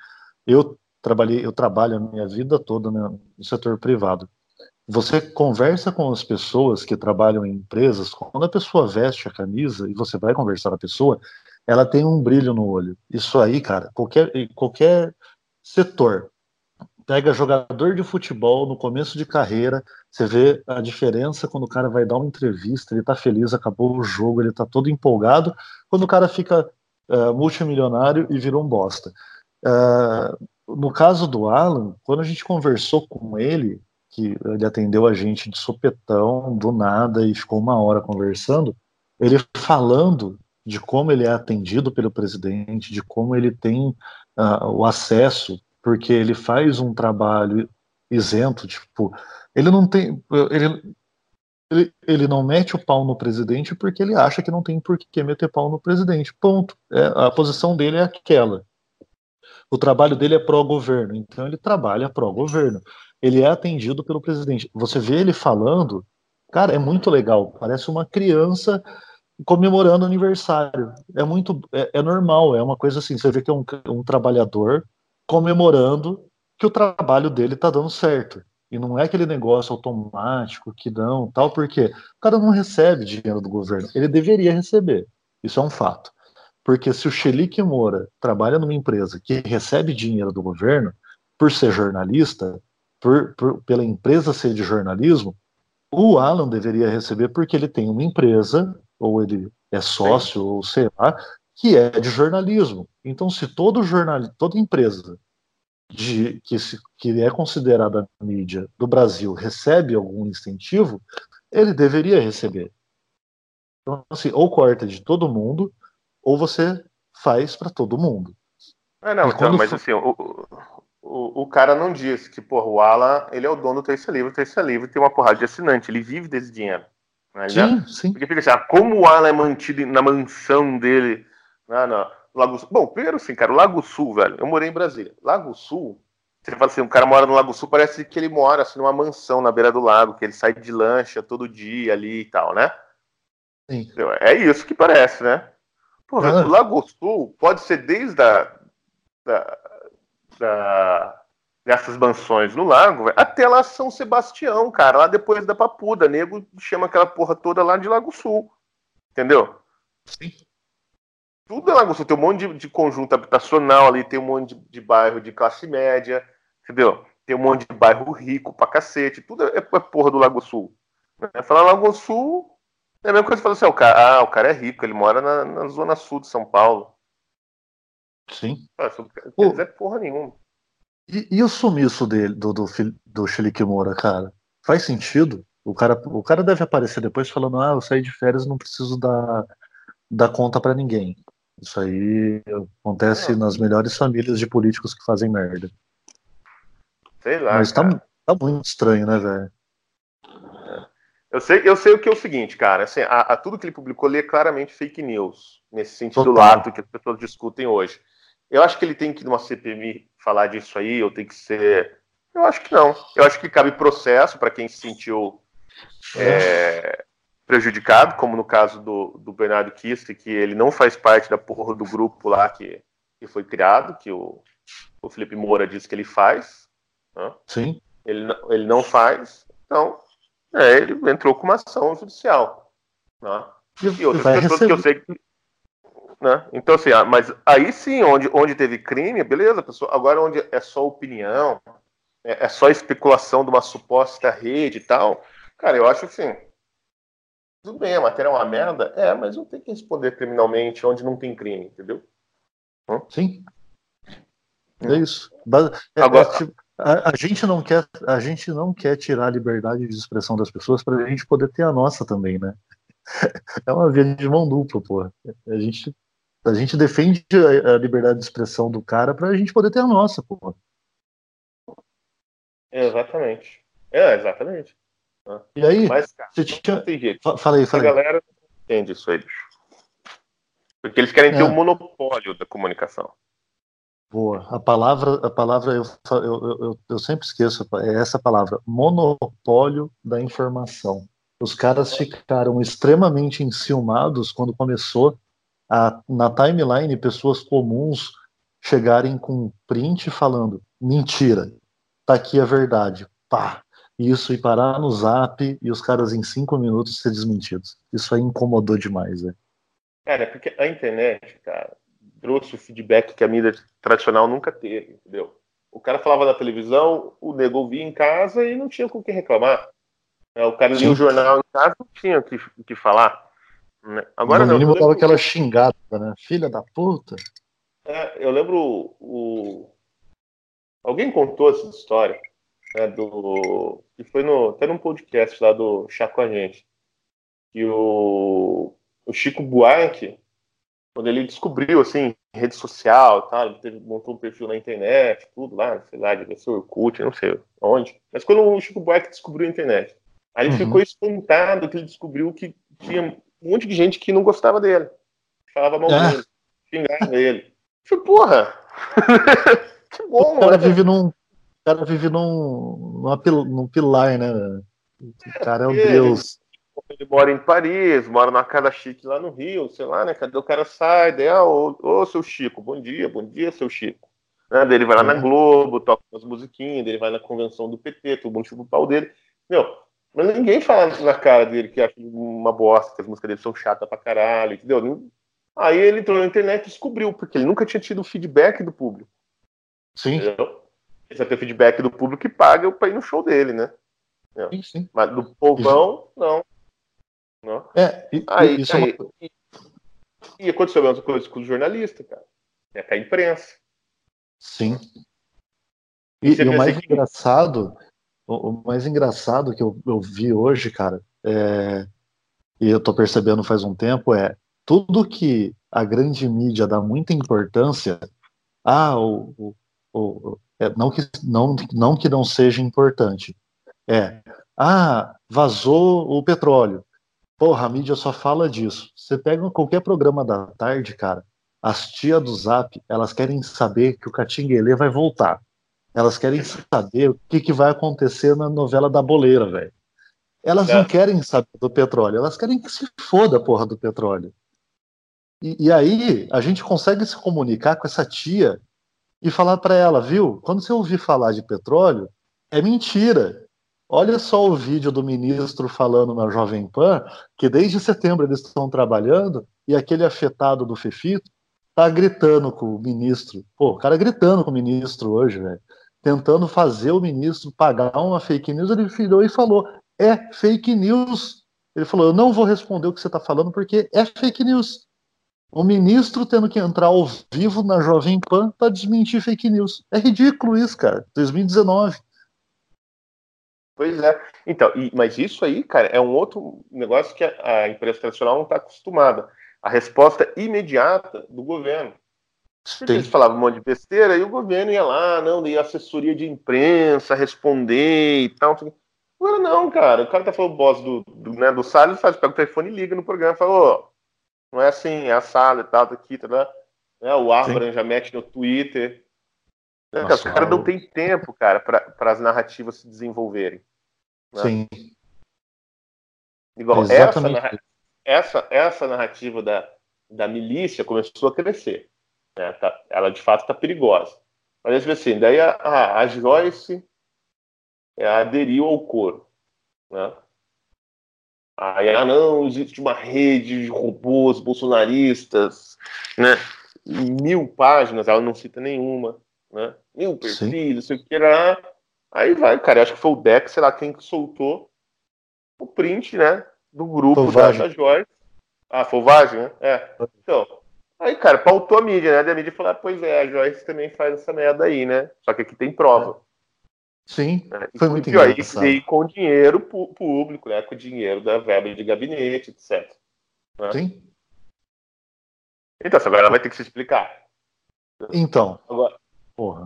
eu trabalho a minha vida toda, né, no setor privado. Você conversa com as pessoas que trabalham em empresas, quando a pessoa veste a camisa e você vai conversar com a pessoa, ela tem um brilho no olho. Isso aí, cara, qualquer setor. Pega jogador de futebol no começo de carreira, você vê a diferença quando o cara vai dar uma entrevista, ele tá feliz, acabou o jogo, ele tá todo empolgado, quando o cara fica multimilionário e vira um bosta. No caso do Alan, quando a gente conversou com ele, que ele atendeu a gente de sopetão, do nada, e ficou uma hora conversando, ele falando de como ele é atendido pelo presidente, de como ele tem o acesso, porque ele faz um trabalho isento, tipo, ele não tem, ele não mete o pau no presidente porque ele acha que não tem por que meter pau no presidente, ponto. A posição dele é aquela. O trabalho dele é pró-governo, então ele trabalha pró-governo. Ele é atendido pelo presidente. Você vê ele falando, cara, é muito legal. Parece uma criança comemorando aniversário. É normal, é uma coisa assim. Você vê que é um trabalhador comemorando que o trabalho dele está dando certo. E não é aquele negócio automático que não, tal, porque o cara não recebe dinheiro do governo. Ele deveria receber. Isso é um fato. Porque se o Shelik Moura trabalha numa empresa que recebe dinheiro do governo, por ser jornalista, pela empresa ser de jornalismo, o Alan deveria receber porque ele tem uma empresa, ou ele é Sim. sócio, ou sei lá, que é de jornalismo. Então, se toda empresa que é considerada mídia do Brasil recebe algum incentivo, ele deveria receber. Então, assim, ou corta de todo mundo, ou você faz para todo mundo. Não, E então, quando mas assim, o cara não diz que, porra, o Alan, ele é o dono do o Terça Livre tem uma porrada de assinante, ele vive desse dinheiro. Né? Sim, sim. Porque fica assim, como o Alan é mantido na mansão dele, no Lago Sul. Bom, primeiro assim, cara, o Lago Sul, velho, eu morei em Brasília. Lago Sul, você fala assim, um cara mora no Lago Sul, parece que ele mora assim, numa mansão na beira do lago, que ele sai de lancha todo dia ali e tal, né? Sim. É isso que parece, né? Porra, o Ah, Lago Sul pode ser desde da, da, dessas mansões no lago, véio, até lá São Sebastião, cara, lá depois da Papuda, nego chama aquela porra toda lá de Lago Sul, entendeu? sim. Tudo é Lago Sul, tem um monte de conjunto habitacional ali, tem um monte de bairro de classe média, entendeu? Tem um monte de bairro rico pra cacete, tudo é porra do Lago Sul. Falar Lago Sul é a mesma coisa que falar assim, o cara é rico, ele mora na zona sul de São Paulo. Sim. Isso não quer Pô, dizer porra nenhuma. e o sumiço dele, do Shelik Moura, cara? Faz sentido? O cara deve aparecer depois falando, eu saí de férias, não preciso dar conta pra ninguém. Isso aí acontece Não, nas melhores famílias de políticos que fazem merda. sei lá, Mas tá, cara. tá muito estranho, né, velho? Eu sei o que é o seguinte, cara. Assim, tudo que ele publicou ali é claramente fake news, nesse sentido Total. lato que as pessoas discutem hoje. Eu acho que ele tem que ir numa CPMI falar disso aí, ou tem que ser. Eu acho que não. Eu acho que cabe processo para quem se sentiu É, prejudicado, como no caso do Bernardo Kister, que ele não faz parte da porra do grupo lá que foi criado, que o Felipe Moura disse que ele faz. Né? sim. Ele não faz. Então, ele entrou com uma ação judicial. Né? E E outras vai pessoas que eu receber. sei que. Né? Então, assim, mas aí sim, onde teve crime, beleza, pessoal. Agora, onde é só opinião, é só especulação de uma suposta rede e tal, cara, eu acho assim. Tudo bem, a matéria é uma merda, mas não tem que responder criminalmente onde não tem crime, entendeu? Hum? Sim, é Hum. isso. Agora, Tipo, a gente não quer tirar a liberdade de expressão das pessoas para a gente poder ter a nossa também, né? É uma via de mão dupla, pô. A gente defende a liberdade de expressão do cara para a gente poder ter a nossa, pô. exatamente. Exatamente. Né? E aí, Mas, cara, você não tinha. tem jeito. Fala aí, A fala aí. galera não entende isso aí, bicho. Porque eles querem ter o É, monopólio da comunicação. boa. A palavra eu sempre esqueço, é essa palavra, monopólio da informação. Os caras ficaram extremamente enciumados quando começou na timeline pessoas comuns chegarem com um print falando mentira, tá aqui a verdade, pá. Isso e parar no Zap e os caras em 5 minutos ser desmentidos. Isso aí incomodou demais, velho. Cara, é porque a internet, cara, trouxe o feedback que a mídia tradicional nunca teve, entendeu? O cara falava na televisão, o nego ouvia em casa e não tinha com o que reclamar. Né? O cara lia o Sim, jornal em casa não tinha o que falar. Né? Agora no não, mínimo dava aquela xingada, né? Filha da puta. eu lembro alguém contou essa história, né, que foi até num podcast lá do Chá com a Gente, que o Chico Buarque, quando ele descobriu, assim, rede social, tá, montou um perfil na internet, tudo lá, sei lá, devia ser Orkut, não sei onde, mas quando o Chico Buarque descobriu a internet, aí ele ficou Uhum. espantado que ele descobriu que tinha um monte de gente que não gostava dele, falava mal É, dele, xingava ele. Eu falei, porra, que o bom, cara né? vive num, o cara vive num pilar, né? O cara é o Porque ele, Deus. ele mora em Paris, mora numa casa chique lá no Rio, sei lá, né? Cadê o cara sai? Daí, ô, seu Chico, bom dia, seu Chico. Né? Daí ele vai lá na É, Globo, toca umas musiquinhas, daí ele vai na convenção do PT, todo mundo chupa o pau dele. Meu, mas ninguém fala na cara dele que acha uma bosta, que as músicas dele são chatas pra caralho, entendeu? Aí ele entrou na internet e descobriu, porque ele nunca tinha tido feedback do público, sim, entendeu? Ele só tem feedback do público que paga pra ir no show dele, né? Entendeu? sim, sim. Mas do E, povão, não. Não. isso é uma. E aconteceu a mesma coisa com o jornalista, cara. É com a imprensa. Sim. E você E o vê assim mais que. engraçado, o mais engraçado que eu vi hoje, cara, e eu tô percebendo faz um tempo, tudo que a grande mídia dá muita importância. Ah, não que não seja importante. É, vazou o petróleo. Porra, a mídia só fala disso. Você pega qualquer programa da tarde, cara, as tia do Zap, elas querem saber que o Catinguelê vai voltar. Elas querem saber o que vai acontecer na novela da Boleira, velho. Elas não Né? querem saber do petróleo, elas querem que se foda a porra do petróleo. E aí a gente consegue se comunicar com essa tia e falar para ela, viu? Quando você ouvir falar de petróleo, é mentira. Olha só o vídeo do ministro falando na Jovem Pan que desde setembro eles estão trabalhando e aquele afetado do Fefito tá gritando com o ministro. Pô, o cara gritando com o ministro hoje, velho. Tentando fazer o ministro pagar uma fake news, ele virou e falou: é fake news. Ele falou: eu não vou responder o que você está falando porque é fake news. O ministro tendo que entrar ao vivo na Jovem Pan para desmentir fake news. É ridículo isso, cara. 2019. Pois é. Então, mas isso aí, cara, é um outro negócio que a imprensa tradicional não está acostumada. A resposta imediata do governo. Porque eles Sim. falavam um monte de besteira e o governo ia lá, não, daí assessoria de imprensa responder e tal. Agora não, cara. O cara tá falando boss do Salles, pega o telefone e liga no programa e fala, ô, não é assim, é a sala e tal, tá aqui, tá lá. Né? O Sim. Abraham já mete no Twitter. Né, cara? Os Nossa, caras não têm tempo, cara, para as narrativas se desenvolverem. Né? sim. É Igual exatamente isso. essa narrativa da milícia começou a crescer. Né? Ela de fato está perigosa. Mas assim, daí a Joyce aderiu ao coro. Né? Aí, não, existe uma rede de robôs bolsonaristas, né? 1.000 páginas, ela não cita nenhuma, né? 1.000 perfis, Sim. não sei o que lá. Aí vai, cara, eu acho que foi o Dex, sei lá, quem que soltou o print, né? Do grupo Bobagem. da Joyce. Ah, Fovagem, né? É. Então, aí, cara, pautou a mídia, né? Da mídia falou, pois é, a Joyce também faz essa merda aí, né? Só que aqui tem É. prova. Sim, Né? foi E muito pior, engraçado. e com dinheiro público, né? Com dinheiro da verba de gabinete, etc. Né? Sim. Então, agora ela vai ter que se explicar. Então, Agora, porra,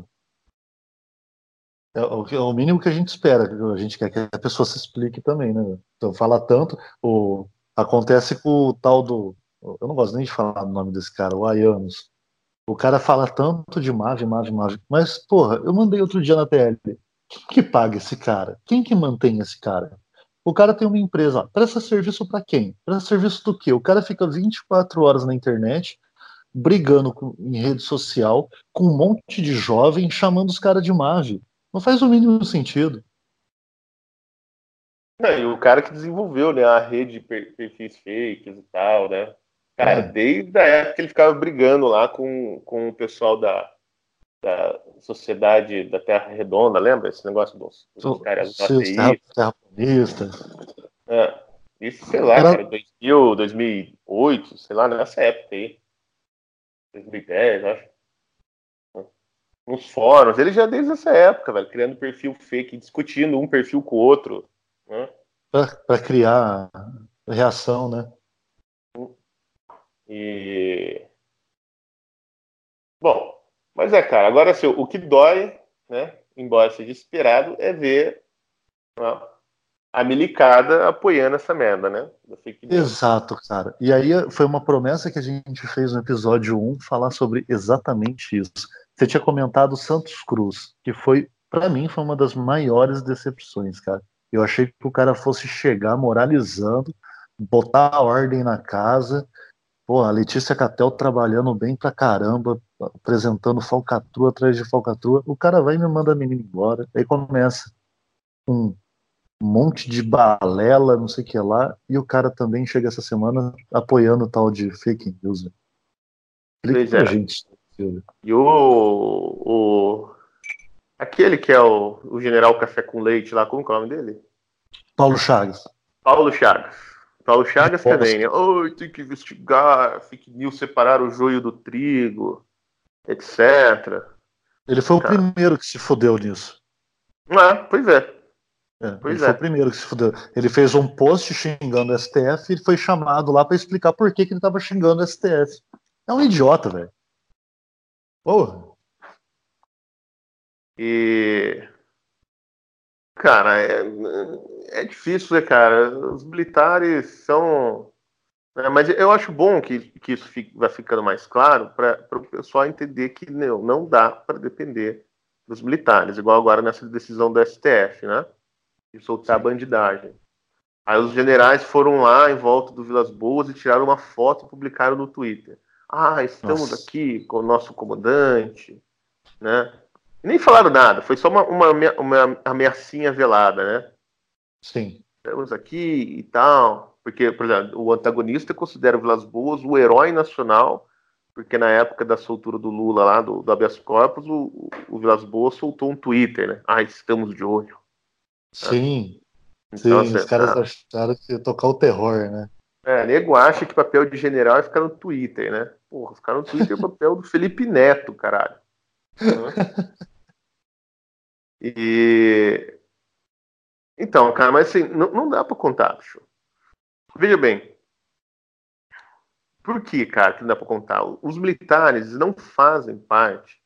é o mínimo que a gente espera. A gente quer que a pessoa se explique também, né? Então, fala tanto. Acontece com o tal do. Eu não gosto nem de falar o nome desse cara, o Ayanos. O cara fala tanto de Mave, Mave, Mave. Mas, porra, eu mandei outro dia na TL. Quem que paga esse cara? Quem que mantém esse cara? O cara tem uma empresa, ó, presta serviço pra quem? Presta serviço do quê? O cara fica 24 horas na internet, brigando em rede social, com um monte de jovem chamando os caras de Mave. Não faz o mínimo sentido. e o cara que desenvolveu, né, a rede de perfis fakes e tal, né? Cara, É, desde a época que ele ficava brigando lá com o pessoal da Sociedade da Terra Redonda, lembra? Esse negócio dos caras do se os ATI. terraplanistas. É. Isso, sei lá, Era, cara, 2000, 2008, sei lá, nessa época aí. 2010, acho. Nos fóruns, ele já desde essa época, velho, criando perfil fake, discutindo um perfil com o outro. Né? para criar reação, né? E. Bom, mas cara, agora assim, o que dói, né, embora seja esperado, é ver, né, a milicada apoiando essa merda, né? Da fake news. Exato, cara. E aí foi uma promessa que a gente fez no episódio um falar sobre exatamente isso. Você tinha comentado Santos Cruz, que foi, pra mim, foi uma das maiores decepções, cara. Eu achei que o cara fosse chegar moralizando, botar a ordem na casa. Pô, a Letícia Catel trabalhando bem pra caramba, apresentando falcatrua atrás de falcatrua. O cara vai e me manda a menina embora. Aí começa um monte de balela, não sei o que lá, e o cara também chega essa semana apoiando o tal de fake news. Né? Explica Pois pra é. gente, Silvio. E aquele que é o General Café com Leite lá, como que é o nome dele? Paulo Chagas, Paulo Chagas. Paulo de Chagas também, né? Boston. Oi, tem que investigar, fake news, separar o joio do trigo, etc. Ele foi o Cara, primeiro que se fudeu nisso. pois é, Ele pois foi o é. primeiro que se fudeu. Ele fez um post xingando o STF e foi chamado lá pra explicar por que, que ele tava xingando o STF. É um idiota, velho. Porra. E, cara, é difícil, né, cara? Os militares são. Né, mas eu acho bom que isso vai ficando mais claro para o pessoal entender que não dá para depender dos militares, igual agora nessa decisão do STF, né? De soltar a Sim. bandidagem. Aí os generais foram lá em volta do Vilas Boas e tiraram uma foto e publicaram no Twitter. Ah, estamos Nossa. aqui com o nosso comandante, né? E nem falaram nada, foi só uma ameaçinha velada, né? Sim. Estamos aqui e tal. Porque, por exemplo, o antagonista considera o Vilas Boas o herói nacional, porque na época da soltura do Lula lá, do habeas corpus, o Vilas Boas soltou um Twitter, né? Ah, estamos de olho. Né? Sim. Então, Sim. assim, Os caras acharam que ia tocar o terror, né? nego acha que papel de general é ficar no Twitter, né? Porra, ficar no Twitter é o papel do Felipe Neto, caralho. Né? E, Então, cara, mas assim, não dá pra contar, bicho. Veja bem, por que, cara, que não dá pra contar? Os militares não fazem parte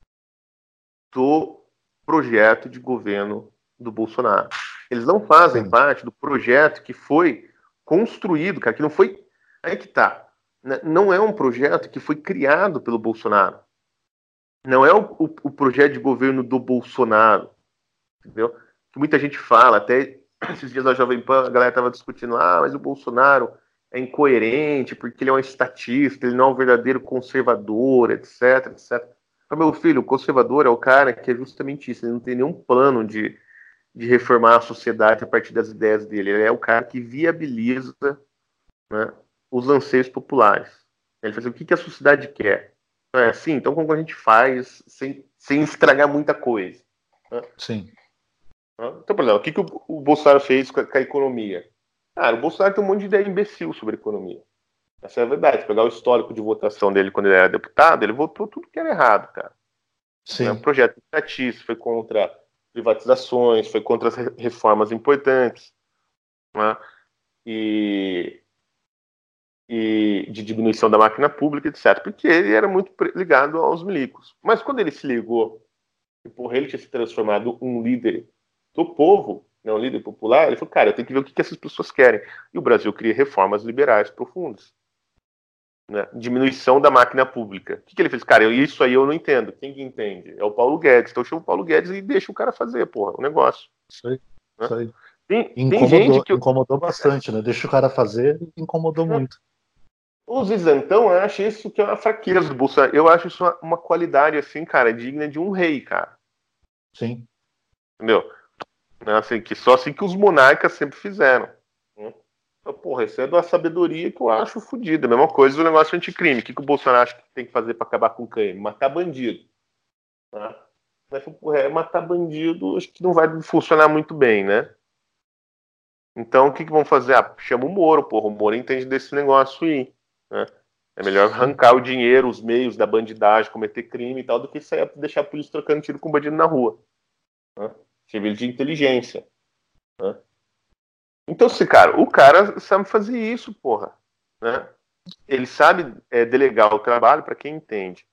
do projeto de governo do Bolsonaro. Eles não fazem Sim, parte do projeto que foi construído, cara, que não foi. Aí que tá. Não é um projeto que foi criado pelo Bolsonaro. Não é o projeto de governo do Bolsonaro, entendeu? Que muita gente fala, até esses dias na Jovem Pan, a galera estava discutindo, mas o Bolsonaro é incoerente, porque ele é um estatista, ele não é um verdadeiro conservador, etc, etc. Mas, meu filho, o conservador é o cara que é justamente isso, ele não tem nenhum plano de reformar a sociedade a partir das ideias dele, ele é o cara que viabiliza, né, os anseios populares. Ele faz o que a sociedade quer. Não é assim? Então, como a gente faz sem estragar muita coisa? Né? sim, Então, por exemplo, o que o Bolsonaro fez com a economia? Cara, o Bolsonaro tem um monte de ideia imbecil sobre economia. Essa é a verdade. Se pegar o histórico de votação dele quando ele era deputado, ele votou tudo que era errado, cara. Né? O sim, projeto estatista foi contra privatizações, foi contra as reformas importantes, né? E, e de diminuição da máquina pública, etc. Porque ele era muito ligado aos milicos. Mas quando ele se ligou, que porra, ele tinha se transformado um líder do povo, né, um líder popular, ele falou, cara, eu tenho que ver o que essas pessoas querem. E o Brasil cria reformas liberais profundas. Né? Diminuição da máquina pública. O que ele fez? Cara, isso aí eu não entendo. Quem que entende? É o Paulo Guedes. Então chama o Paulo Guedes e deixa o cara fazer, porra, o negócio. isso aí, Né? isso aí. Tem gente que... Incomodou bastante, né? Deixa o cara fazer e incomodou muito. Os isentão acham isso que é uma fraqueza do Bolsonaro. Eu acho isso uma qualidade, assim, cara, digna de um rei, cara. Sim, Entendeu? Assim, que só assim que os monarcas sempre fizeram. Né? Então, porra, isso é de uma sabedoria que eu acho fodida. A mesma coisa do negócio anticrime. O que o Bolsonaro acha que tem que fazer para acabar com o crime? Matar bandido. Tá? Mas, porra, matar bandido acho que não vai funcionar muito bem, né? Então, o que vão fazer? Chama o Moro, porra. O Moro entende desse negócio aí. Né? É melhor sim, arrancar o dinheiro, os meios da bandidagem, cometer crime e tal, do que sair, deixar a polícia trocando tiro com o bandido na rua. Né? Serviço de inteligência. Né? Então, se, cara, o cara sabe fazer isso, porra. Né? Ele sabe delegar o trabalho para quem entende.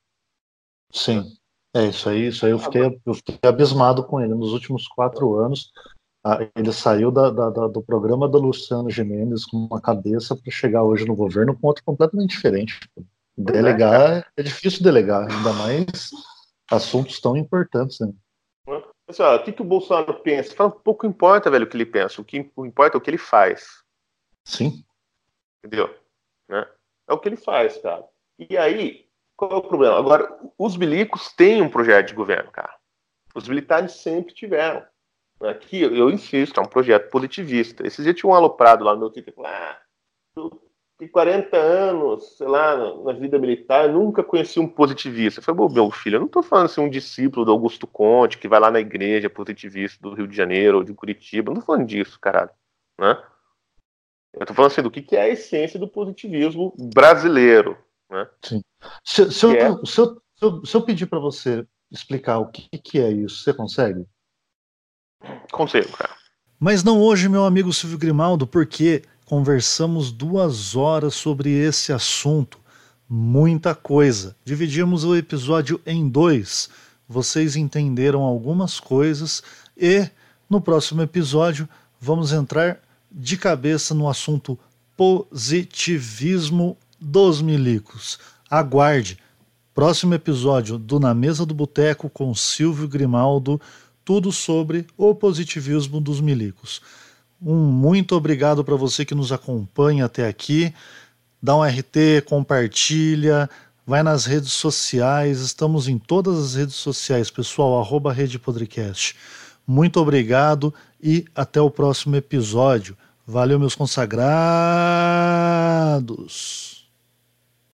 Né? sim. É isso aí eu fiquei abismado com ele. Nos últimos 4 anos, ele saiu do programa do Luciano Gimenez com uma cabeça para chegar hoje no governo com outro completamente diferente. Pois é, cara. Delegar é difícil delegar, ainda mais assuntos tão importantes, né? Né? Assim, ó, o que o Bolsonaro pensa? Fala, pouco importa, velho, o que ele pensa. O que importa é o que ele faz. Sim, Entendeu? Né? É o que ele faz, cara. E aí, qual é o problema? Agora, os milicos têm um projeto de governo, cara. Os militares sempre tiveram. Aqui, eu insisto, é um projeto positivista. Esses dias tinha um aloprado lá no meu Twitter. Eu tenho 40 anos, sei lá, na vida militar, eu nunca conheci um positivista. Eu falei, meu filho, eu não estou falando assim um discípulo do Augusto Conte, que vai lá na igreja positivista do Rio de Janeiro ou de Curitiba. Eu não estou falando disso, caralho. Né? Eu estou falando assim do que é a essência do positivismo brasileiro. Né? sim. Se Que é, eu, se eu, se eu, se eu pedir para você explicar o que é isso, você consegue? conselho, cara. Mas não hoje, meu amigo Silvio Grimaldo, porque conversamos 2 horas sobre esse assunto. Muita coisa. Dividimos o episódio em dois. Vocês entenderam algumas coisas e no próximo episódio vamos entrar de cabeça no assunto positivismo dos milicos. Aguarde. Próximo episódio do Na Mesa do Boteco com Silvio Grimaldo, tudo sobre o positivismo dos milicos. Um muito obrigado para você que nos acompanha até aqui. Dá um RT, compartilha, vai nas redes sociais, estamos em todas as redes sociais, pessoal, @Rede Podcast. Muito obrigado e até o próximo episódio. Valeu, meus consagrados!